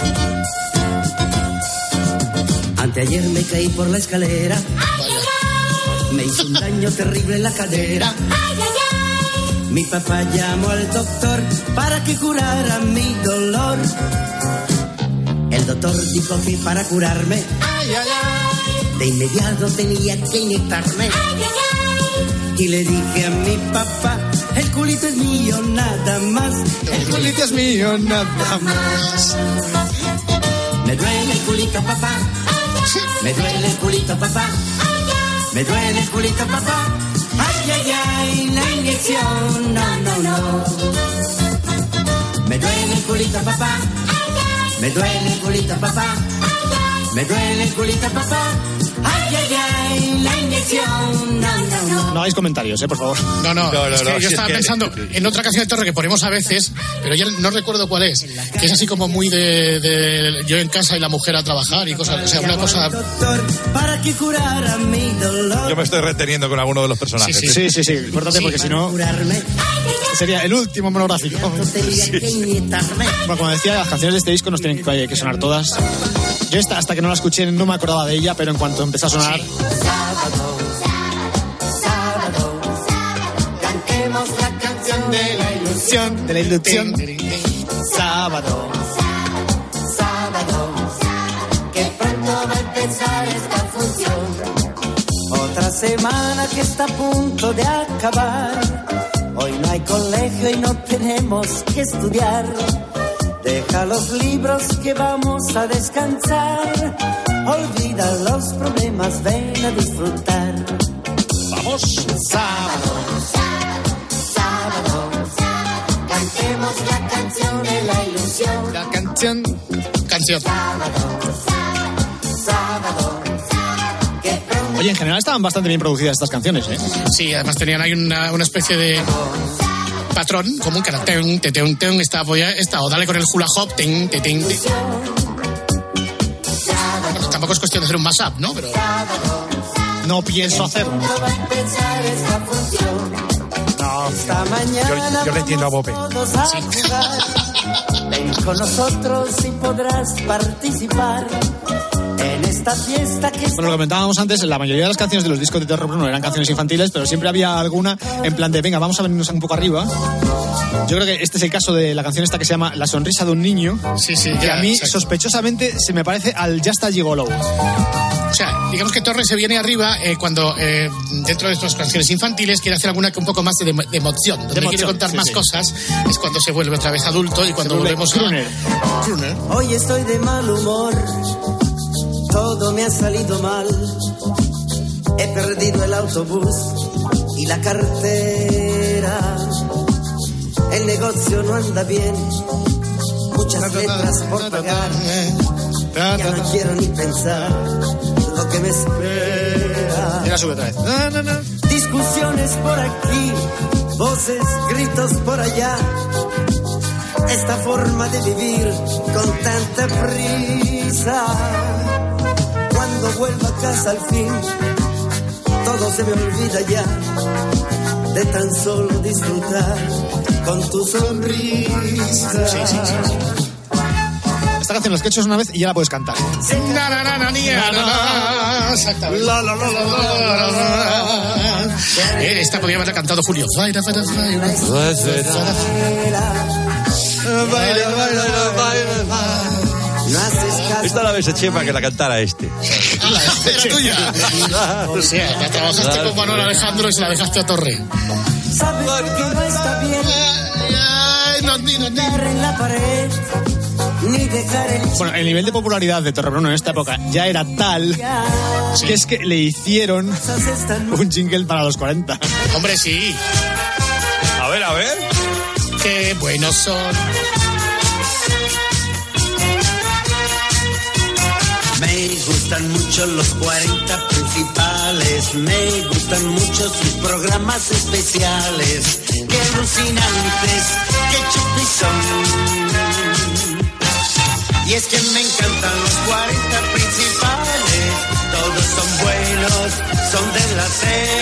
Anteayer me caí por la escalera. Me hizo un daño terrible en la cadera. Mi papá llamó al doctor para que curara mi dolor. El doctor dijo que para curarme de inmediato tenía que inyectarme. Y le dije a mi papá, el culito es mío nada más. El culito es mío nada más. Me duele el culito, papá. Me duele el culito, papá. Me duele el culito, papá. Ay, ay, ay, la inyección, no. Me duele el culito, papá. Me duele el culito, papá. Me duele el culito, papá. Ay, ay, ay, la inyección. No hagáis comentarios, por favor. No, es que yo estaba pensando en otra canción de Torre que ponemos a veces, pero ya no recuerdo cuál es, que es así como muy de yo en casa y la mujer a trabajar y cosas, o sea, una cosa... Para que curara mi dolor. Yo me estoy reteniendo con alguno de los personajes. Sí, importante porque si no sería el último monográfico. Bueno, como decía, las canciones de este disco nos tienen que sonar todas. Yo hasta que no la escuché no me acordaba de ella, pero en cuanto empezó a sonar... La canción de la ilusión, de la ilusión. Sábado, que pronto va a empezar esta función. Otra semana que está a punto de acabar. Hoy no hay colegio y no tenemos que estudiar. Deja los libros que vamos a descansar. Olvida los problemas, ven a disfrutar. Vamos. Sábado. Cantemos la canción de la ilusión. La canción. Sábado. Oye, en general estaban bastante bien producidas estas canciones, ¿eh? Sí, además tenían ahí una especie de patrón común que era ten, esta o dale con el hula hop, ten. Bueno, tampoco es cuestión de hacer un mashup, ¿no? Pero no pienso hacerlo. No, yo le entiendo a Bope. Sí. Ven con nosotros y podrás participar en esta fiesta que... Bueno, lo comentábamos antes, la mayoría de las canciones de los discos de Torre Bruno eran canciones infantiles, pero siempre había alguna en plan de, venga, vamos a venirnos un poco arriba. Yo creo que este es el caso de la canción esta que se llama La sonrisa de un niño, que a mí, exacto, sospechosamente, se me parece al Ya está Gigolo. O sea, digamos que Torres se viene arriba cuando dentro de estas canciones infantiles quiere hacer alguna que un poco más de emoción, donde quiere contar más cosas, es cuando se vuelve otra vez adulto y cuando volvemos crooner. Hoy estoy de mal humor, todo me ha salido mal, he perdido el autobús y la cartera, el negocio no anda bien, muchas letras por pagar, ya no quiero ni pensar lo que me espera. Mira, sube otra vez. Discusiones por aquí, voces, gritos por allá. Esta forma de vivir con tanta prisa. Cuando vuelva a casa al fin, todo se me olvida ya. De tan solo disfrutar con tu sonrisa. Sí. Esta canción la has hecho una vez y ya la puedes cantar. Esta podría haberla cantado Julio. Esta la ves a Chema que la cantara este. Era tuya. O sea, la trabajaste con Manuel Alejandro y se la dejaste a Torre. ¿Sabes que no está bien? No en la pared. Bueno, el nivel de popularidad de Torre Bruno en esta época ya era tal que es que le hicieron un jingle para los 40. Hombre, sí. A ver. Qué buenos son. Me gustan mucho los 40 principales, me gustan mucho sus programas especiales. Qué alucinantes, qué chupis son. Y es que me encantan los 40 principales, todos son buenos, son de la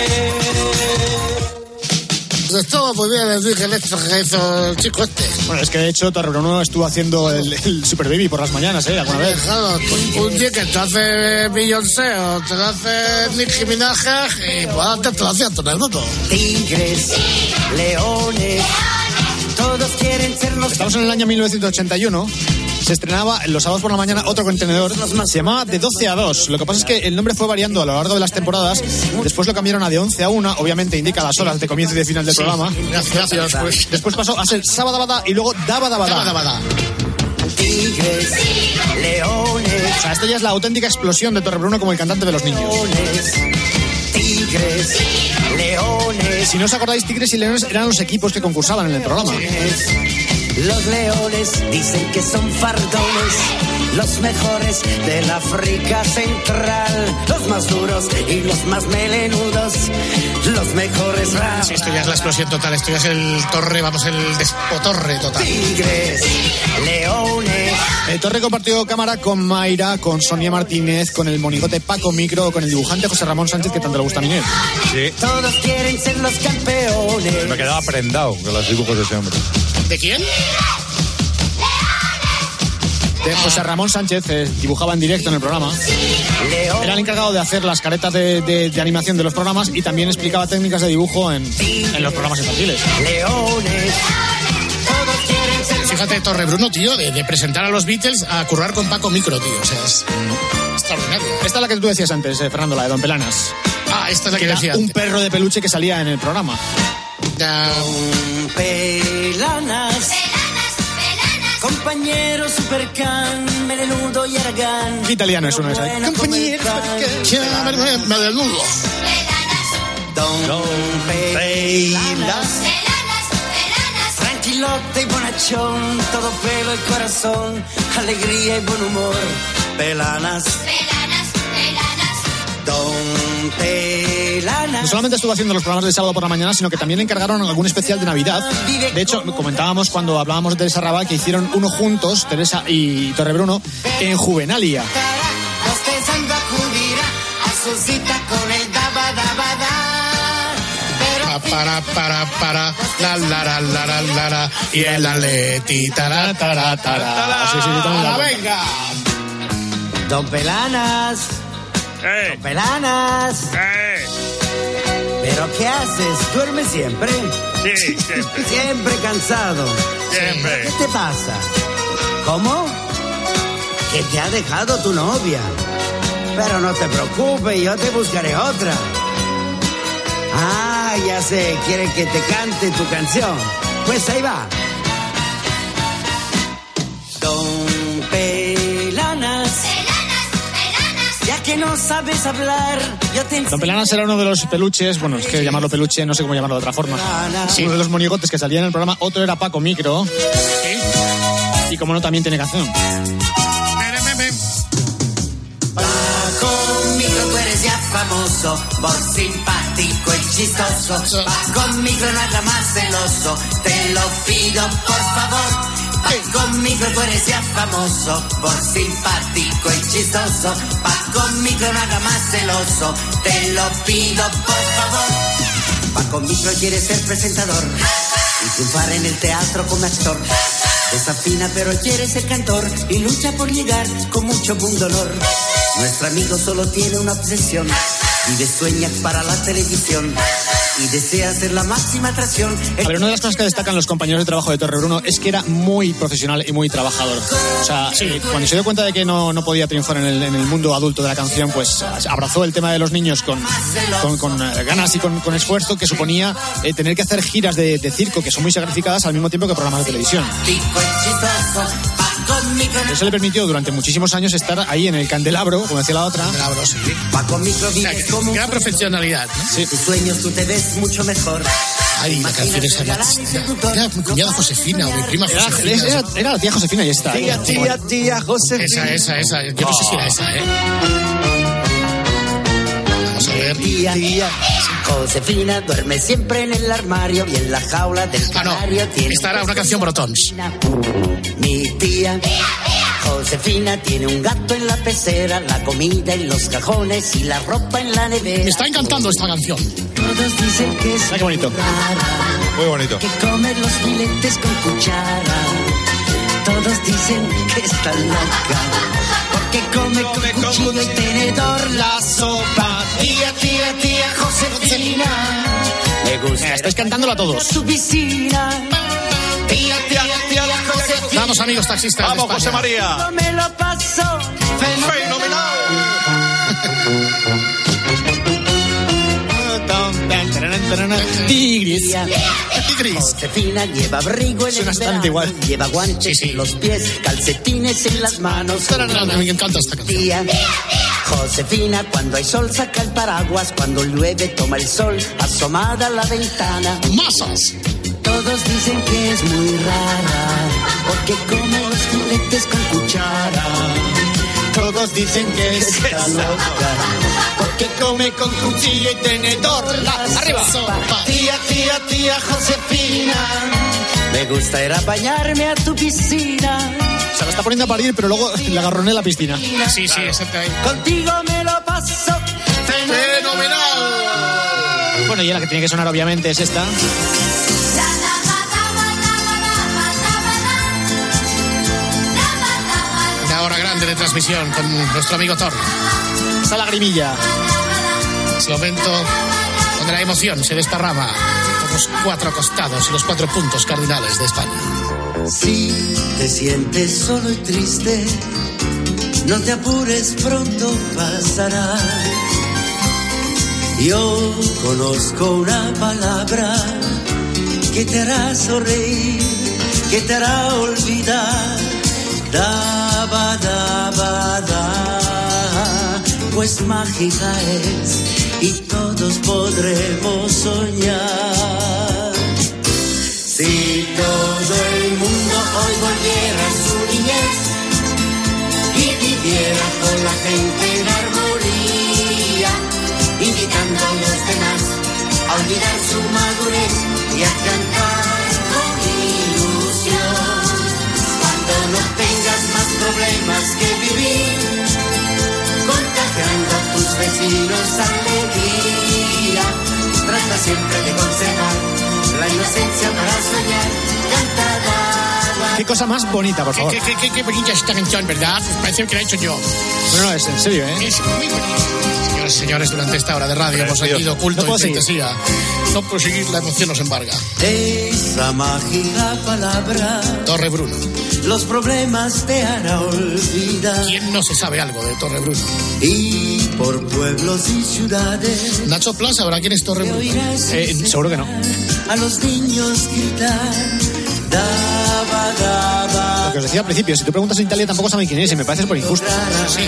serie. Estuvo muy bien el jingle que hizo el chico este. Bueno, es que de hecho Torre Bruno estuvo haciendo el Super Baby por las mañanas, alguna vez. Claro, un jingle que te hace Beyoncé o te lo hace Nicki Minaj y pues te lo hacía todo el mundo. Tigres, leones, todos quieren ser los... Estamos en el año 1981. Se estrenaba los sábados por la mañana otro contenedor, se llamaba De 12 a 2. Lo que pasa es que el nombre fue variando a lo largo de las temporadas. Después lo cambiaron a De 11 a 1. Obviamente indica las horas de comienzo y de final del programa. Gracias. Después pasó a ser Sabadabada y luego Dabadabada. Tigres, leones. O sea, esto ya es la auténtica explosión de Torre Bruno como el cantante de los niños. Tigres, leones. Si no os acordáis, Tigres y Leones eran los equipos que concursaban en el programa. Los leones dicen que son fardones, los mejores del África Central, los más duros y los más melenudos, los mejores rap. Sí, esto ya es la explosión total, esto ya es el Torre, vamos, el despotorre total. Tigres, leones. Torre compartió cámara con Mayra, con Sonia Martínez, con el monigote Paco Micro, con el dibujante José Ramón Sánchez, que tanto le gusta a Miguel. Sí. Todos quieren ser los campeones. Me quedaba prendado con los dibujos de ese hombre. ¿De quién? De José Ramón Sánchez, dibujaba en directo en el programa. Era el encargado de hacer las caretas de animación de los programas y también explicaba técnicas de dibujo en los programas infantiles. Leones. Fíjate, Torre Bruno, tío, de presentar a los Beatles a currar con Paco Micro, tío. O sea, es extraordinario. Esta es la que tú decías antes, Fernando, la de Don Pelanas. Ah, esta es la que decía. Un perro de peluche que salía en el programa. Don Pelanas. Compañero Supercan, Melenudo y Aragán. ¿Qué italiano es uno de esos? Compañero Supercan, Melenudo. Don Pelanas. Tranquilote y bonachón, todo pelo y corazón, alegría y buen humor. Pelanas. Don Pelanas. No solamente estuvo haciendo los programas de sábado por la mañana, sino que también le encargaron algún especial de Navidad. De hecho, comentábamos cuando hablábamos de Teresa Raval que hicieron uno juntos, Teresa y Torre Bruno, en Juvenalia. Bostezando acudirá a su cita con el daba daba da. Para la y el Atleti tara. Venga. Don Pelanas. Don Pelanas. ¿Pero qué haces? ¿Duermes siempre? Sí, siempre. Siempre cansado. Siempre. ¿Qué te pasa? ¿Cómo? Que te ha dejado tu novia. Pero no te preocupes, yo te buscaré otra. Ah, ya sé, quiere que te cante tu canción. Pues ahí va. Don Pelanas. Ya que no sabes hablar, yo te enseño. Don Pelanas era uno de los peluches, bueno, es que llamarlo peluche, no sé cómo llamarlo de otra forma. Sí. Uno de los monigotes que salía en el programa, otro era Paco Micro. ¿Sí? Y como no, también tiene canción. Paco Micro, tú eres ya famoso, por simpático y chistoso. Paco Micro, no haga más celoso, te lo pido por favor. Paco Micro, tú eres ya famoso, por simpático y chistoso. Paco Micro, no haga más celoso, te lo pido por favor. Paco Micro quiere ser presentador y triunfar en el teatro como actor. Desafina pero quiere ser cantor y lucha por llegar con mucho pundonor. Nuestro amigo solo tiene una obsesión, vive sueña para la televisión y desea ser la máxima atracción. A ver, una de las cosas que destacan los compañeros de trabajo de Torre Bruno es que era muy profesional y muy trabajador. O sea, cuando se dio cuenta de que no podía triunfar en el mundo adulto de la canción, pues abrazó el tema de los niños con ganas y con esfuerzo, que suponía tener que hacer giras de circo que son muy sacrificadas al mismo tiempo que programas de televisión. Eso le permitió durante muchísimos años estar ahí en el candelabro, como decía la otra. Candelabro, sí. Paco Micro vive como gran profesionalidad, ¿no? Sí. Tus sueños tú te ves mucho mejor. Ay, la canción esa era mi cuñada Josefina o mi prima Josefina. Era la tía Josefina y está. Tía Josefina. Esa. Yo no sé si era esa, Vamos a ver. Tía Josefina duerme siempre en el armario y en la jaula del canario. Esta era una canción Brotons. Mi tía Josefina tiene un gato en la pecera, la comida en los cajones y la ropa en la nevera. Me está encantando esta canción. Todos dicen que es qué bonito. Muy bonito. Que come los filetes con cuchara. Todos dicen que está loca porque come con cuchillo y tenedor la sopa. Tía Josefina. Me gusta. Estáis cantándola todos. Su piscina. Tía Josefina. Vamos, amigos taxistas. Vamos, José María. No me lo paso fenomenal. Tigris. Josefina lleva abrigo en el verano, igual. Lleva guantes en los pies, calcetines en las manos. Me encanta esta canción. Tía Josefina, cuando hay sol saca el paraguas, cuando llueve toma el sol, asomada a la ventana. Masas. Todos Todos dicen que es muy rara, porque come los filetes con cuchara. Todos dicen que está loca, porque come con cuchillo y tenedor. Arriba. Tía Josefina, me gusta ir a bañarme a tu piscina. Se la está poniendo a parir, pero luego le agarroné en la piscina. Sí, exactamente. Contigo me lo paso fenomenal. Bueno, y la que tiene que sonar obviamente es esta. Una hora grande de transmisión con nuestro amigo Thor. Esta lagrimilla. Es el momento donde la emoción se desparrama por los 4 costados y los 4 puntos cardinales de España. Si te sientes solo y triste, no te apures, pronto pasará. Yo conozco una palabra que te hará sonreír, que te hará olvidar. Daba, daba, da, pues mágica es y todos podremos soñar. Si todo el mundo hoy volviera a su niñez y viviera con la gente en armonía, invitando a los demás a olvidar su madurez y a cantar con ilusión. Cuando no tengas más problemas que vivir, contagiando a tus vecinos alegría, trata siempre de conservar la inocencia para soñar, cantada. Qué cosa más bonita, por favor. Qué bonita esta canción, ¿verdad? Parece que la he hecho yo. No, es en serio, ¿eh? Es muy bonita. Señoras y señores, durante esta hora de radio hemos sentido culto y fantasía. No puedo seguir, la emoción nos embarga. Esa mágica palabra, Torre Bruno. Los problemas te hará olvidar. ¿Quién no se sabe algo de Torre Bruno? Y por pueblos y ciudades, Nacho Plas sabrá quién es Torre Bruno. Seguro que no. A los niños gritar, daba, daba. Lo que os decía al principio, si tú preguntas en Italia tampoco saben quién es y me parece por injusto. Sí.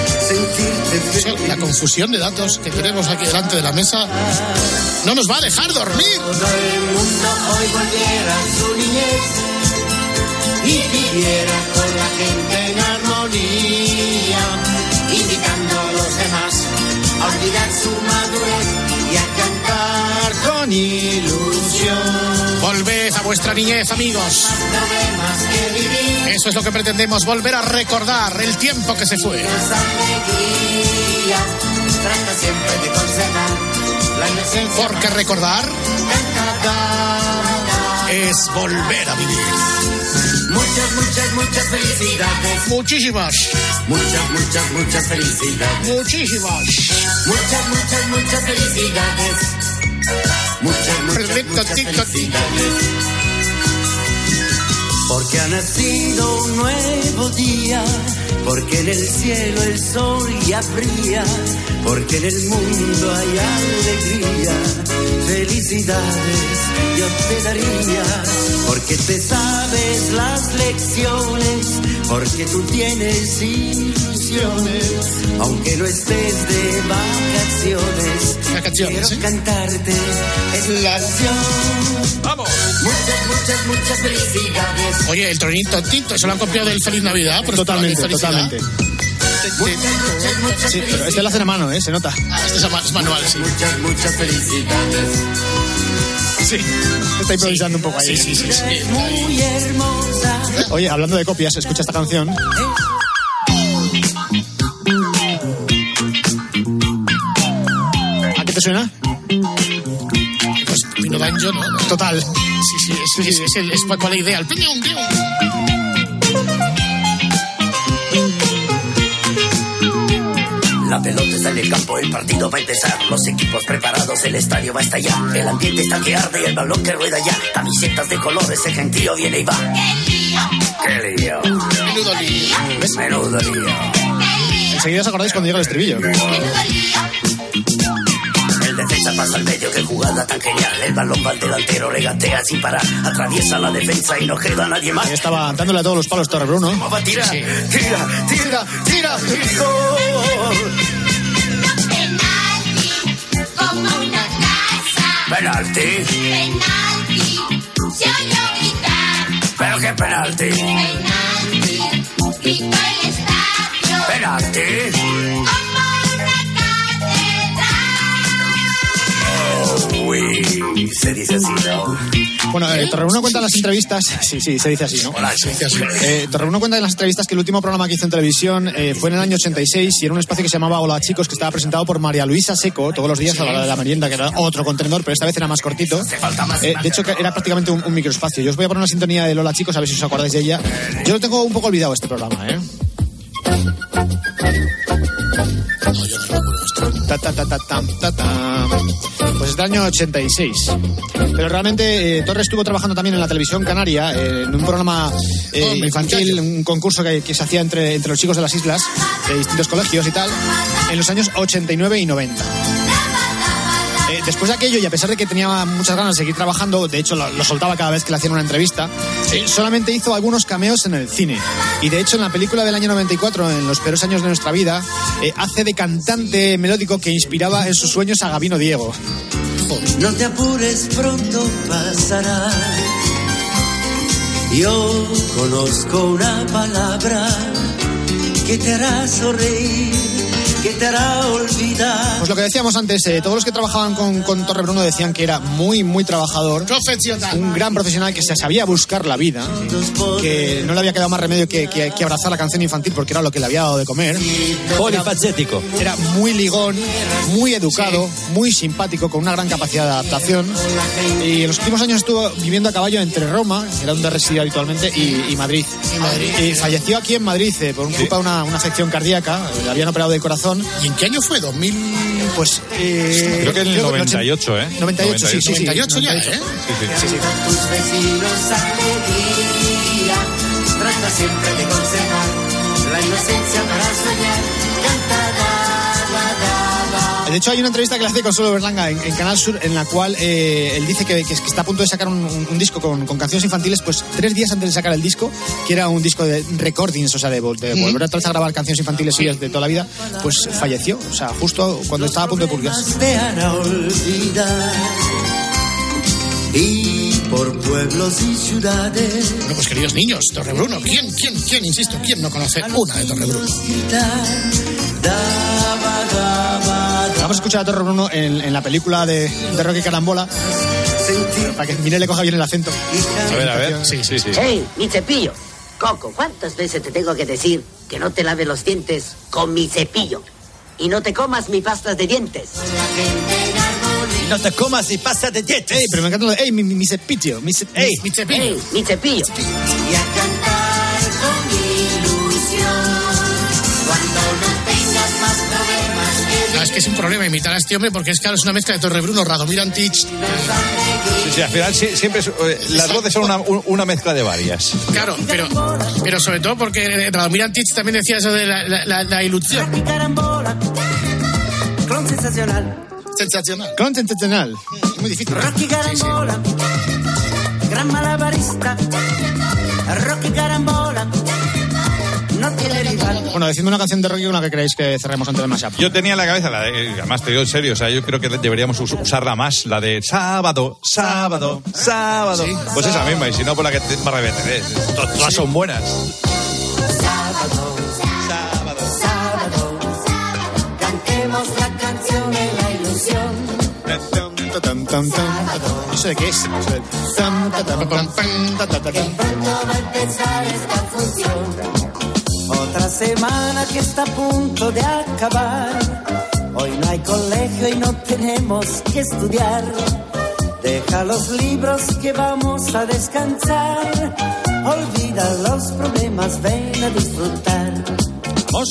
La confusión de datos que tenemos aquí delante de la mesa no nos va a dejar dormir. Todo el mundo hoy volviera a su niñez y viviera con la gente en armonía, invitando a los demás a olvidar su madurez y a cantar con ilusión. Volved a vuestra niñez, amigos. Eso es lo que pretendemos, volver a recordar el tiempo que se fue. Trata siempre de conservar la inocencia. Porque recordar es volver a vivir. Muchas felicidades. Muchísimas. Muchas felicidades. Muchísimas. Muchas felicidades. Muchas felicidades. Porque ha nacido un nuevo día, porque en el cielo el sol ya brilla, porque en el mundo hay alegría, felicidades yo te daría, porque te sabes las lecciones, porque tú tienes ilusiones, aunque no estés de vacaciones, quiero cantarte esta canción. ¡Vamos! Muchas felicidades. Oye, el tronito tinto, eso lo han copiado del Feliz Navidad. Totalmente. Sí, pero este lo hacen a mano, se nota. Este es manual, sí. Muchas felicidades. Sí, está improvisando un poco ahí. Sí. Muy hermosa. Oye, hablando de copias, escucha esta canción. ¿A qué te suena? Pues Pino Danjo, ¿no? Total. Sí, es con la idea. El piñón. La pelota está en el campo, el partido va a empezar. Los equipos preparados, el estadio va a estallar. El ambiente está que arde y el balón que rueda ya. Camisetas de colores, el gentío viene y va. ¡Qué lío! Menudo lío. Menudo lío. Enseguida os acordáis cuando llega el estribillo. El defensa pasa al medio, qué jugada tan genial. El balón va al delantero, regatea sin parar. Atraviesa la defensa y no queda nadie más. Ahí estaba dándole a todos los palos Torre Bruno. ¿Cómo va a tirar? Sí. Tira. Penalti, como una casa. Penalti. Penalti, se penalti. Gritó el estadio. Penalti. Uy, se dice así, ¿no? Bueno, Torrebruno cuenta en las entrevistas... Sí, se dice así, ¿no? Hola, se dice así. Torrebruno cuenta en las entrevistas que el último programa que hizo en televisión fue en el año 86 y era un espacio que se llamaba Hola Chicos, que estaba presentado por María Luisa Seco todos los días a la hora de la merienda, que era otro contenedor, pero esta vez era más cortito. De hecho, era prácticamente un microespacio. Yo os voy a poner una sintonía de Hola Chicos, a ver si os acordáis de ella. Yo lo tengo un poco olvidado este programa, ¿eh? Pues es del año 86. Pero realmente Torres estuvo trabajando también en la televisión canaria, en un programa infantil, un concurso que se hacía entre los chicos de las islas, de distintos colegios y tal, en los años 89 y 90. Después de aquello, y a pesar de que tenía muchas ganas de seguir trabajando, de hecho lo soltaba cada vez que le hacían una entrevista, solamente hizo algunos cameos en el cine. Y de hecho en la película del año 94, en Los peores años de nuestra vida, hace de cantante melódico que inspiraba en sus sueños a Gabino Diego. No te apures, pronto pasará. Yo conozco una palabra que te hará sonreír, que te hará olvidar. Pues lo que decíamos antes, todos los que trabajaban con Torrebruno decían que era muy, muy trabajador. Profesional. Un gran profesional que se sabía buscar la vida, que no le había quedado más remedio que abrazar la canción infantil porque era lo que le había dado de comer. Polifacético. Era muy ligón, muy educado, muy simpático, con una gran capacidad de adaptación. Y en los últimos años estuvo viviendo a caballo entre Roma, que era donde residía habitualmente, y Madrid. Y falleció aquí en Madrid por culpa de una afección cardíaca. Le habían operado del corazón. ¿Y en qué año fue? ¿2000? Pues... creo que en el 98, ¿eh? 98, sí. 98 ya, 98. ¿eh? Sí. Tus vecinos alegría, trata siempre de conservar la inocencia para soñar, cantada. De hecho, hay una entrevista que le hace Consuelo Berlanga en Canal Sur, en la cual él dice que está a punto de sacar un disco con canciones infantiles, pues 3 días antes de sacar el disco, que era un disco de recordings, o sea, de volver otra vez a grabar canciones infantiles suyas de toda la vida, pues falleció, o sea, justo cuando estaba a punto de publicarse. Y por pueblos y ciudades. Bueno, pues queridos niños, Torrebruno, ¿quién, insisto, quién no conoce una de Torrebruno? Vamos a escuchar a Torrebruno en la película de Rocky Carambola, para que Mire le coja bien el acento. A ver. Sí. ¡Hey, mi cepillo! Coco, ¿cuántas veces te tengo que decir que no te laves los dientes con mi cepillo? Y no te comas mi pasta de dientes. Y no te comas mi pasta de dientes. Pero me encanta lo de, mi cepillo. Mi cepillo. Mi cepillo. Y a cantar con ilusión. Cuando no tengas más problemas. No, es que es un problema imitar a este hombre porque es claro, es una mezcla de Torrebruno, Radomir Antich. Sí, al final siempre las voces son una mezcla de varias. Claro, pero sobre todo porque Radomir Antich también decía eso de la ilusión. Clon sensacional. Clon sensacional. Es muy difícil. Rocky Carambola. Gran malabarista. Rocky Carambola. No tiene rival. Bueno, decidme una canción de Rocky con la que creéis que cerremos antes del mashup. Yo tenía en la cabeza, además te digo en serio, o sea, yo creo que deberíamos usarla más, la de sábado. ¿Sí? Pues esa misma, y si no, por la que más reventaré. Todas son buenas. Sábado. Cantemos la canción de la ilusión. ¿Eso de qué es? Pronto va a empezar esta función. Otra semana que está a punto de acabar. Hoy no hay colegio y no tenemos que estudiar. Deja los libros que vamos a descansar. Olvida los problemas, ven a disfrutar. Vamos.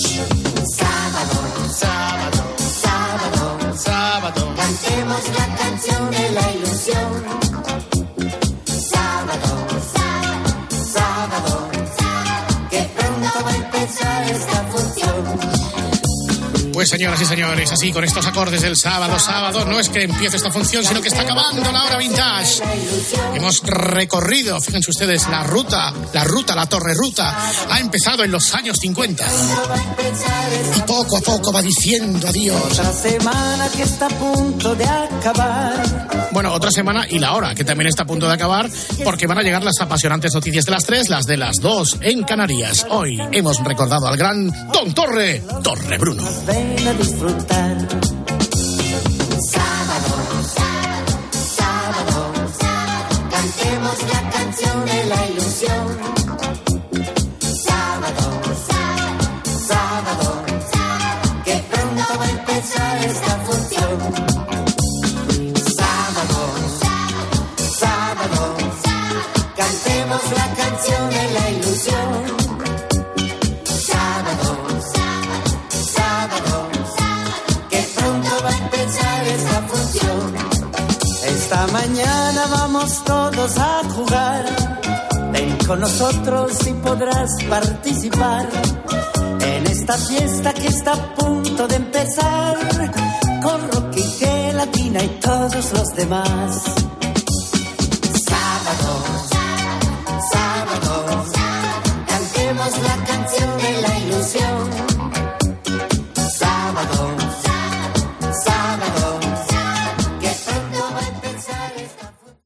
Sábado. Cantemos la canción de la ilusión. Sábado. Que pronto va a empezar esta función. Pues señoras y señores, así con estos acordes del sábado, no es que empiece esta función, sino que está acabando la hora vintage. Hemos recorrido, fíjense ustedes, la Torre Ruta, ha empezado en los años 50. Y poco a poco va diciendo adiós. Otra semana que está a punto de acabar. Bueno, otra semana y la hora, que también está a punto de acabar, porque van a llegar las apasionantes noticias de las 3, las de las 2 en Canarias. Hoy hemos recordado al gran Don Torre Bruno. Ven a disfrutar. Sábado, cantemos la canción de la ilusión. Sábado, que pronto va a empezar esta función. Sábado, cantemos la canción de la ilusión. Sábado, que pronto va a empezar esta función. Esta mañana vamos todos a jugar. Ven con nosotros y podrás participar en esta fiesta que está a punto de empezar. Con Rocky, Gelatina y todos los demás. Sábado, cantemos la canción de la ilusión. Sábado, que pronto va a empezar esta función.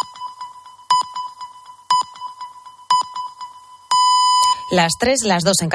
Las 3, las 2 en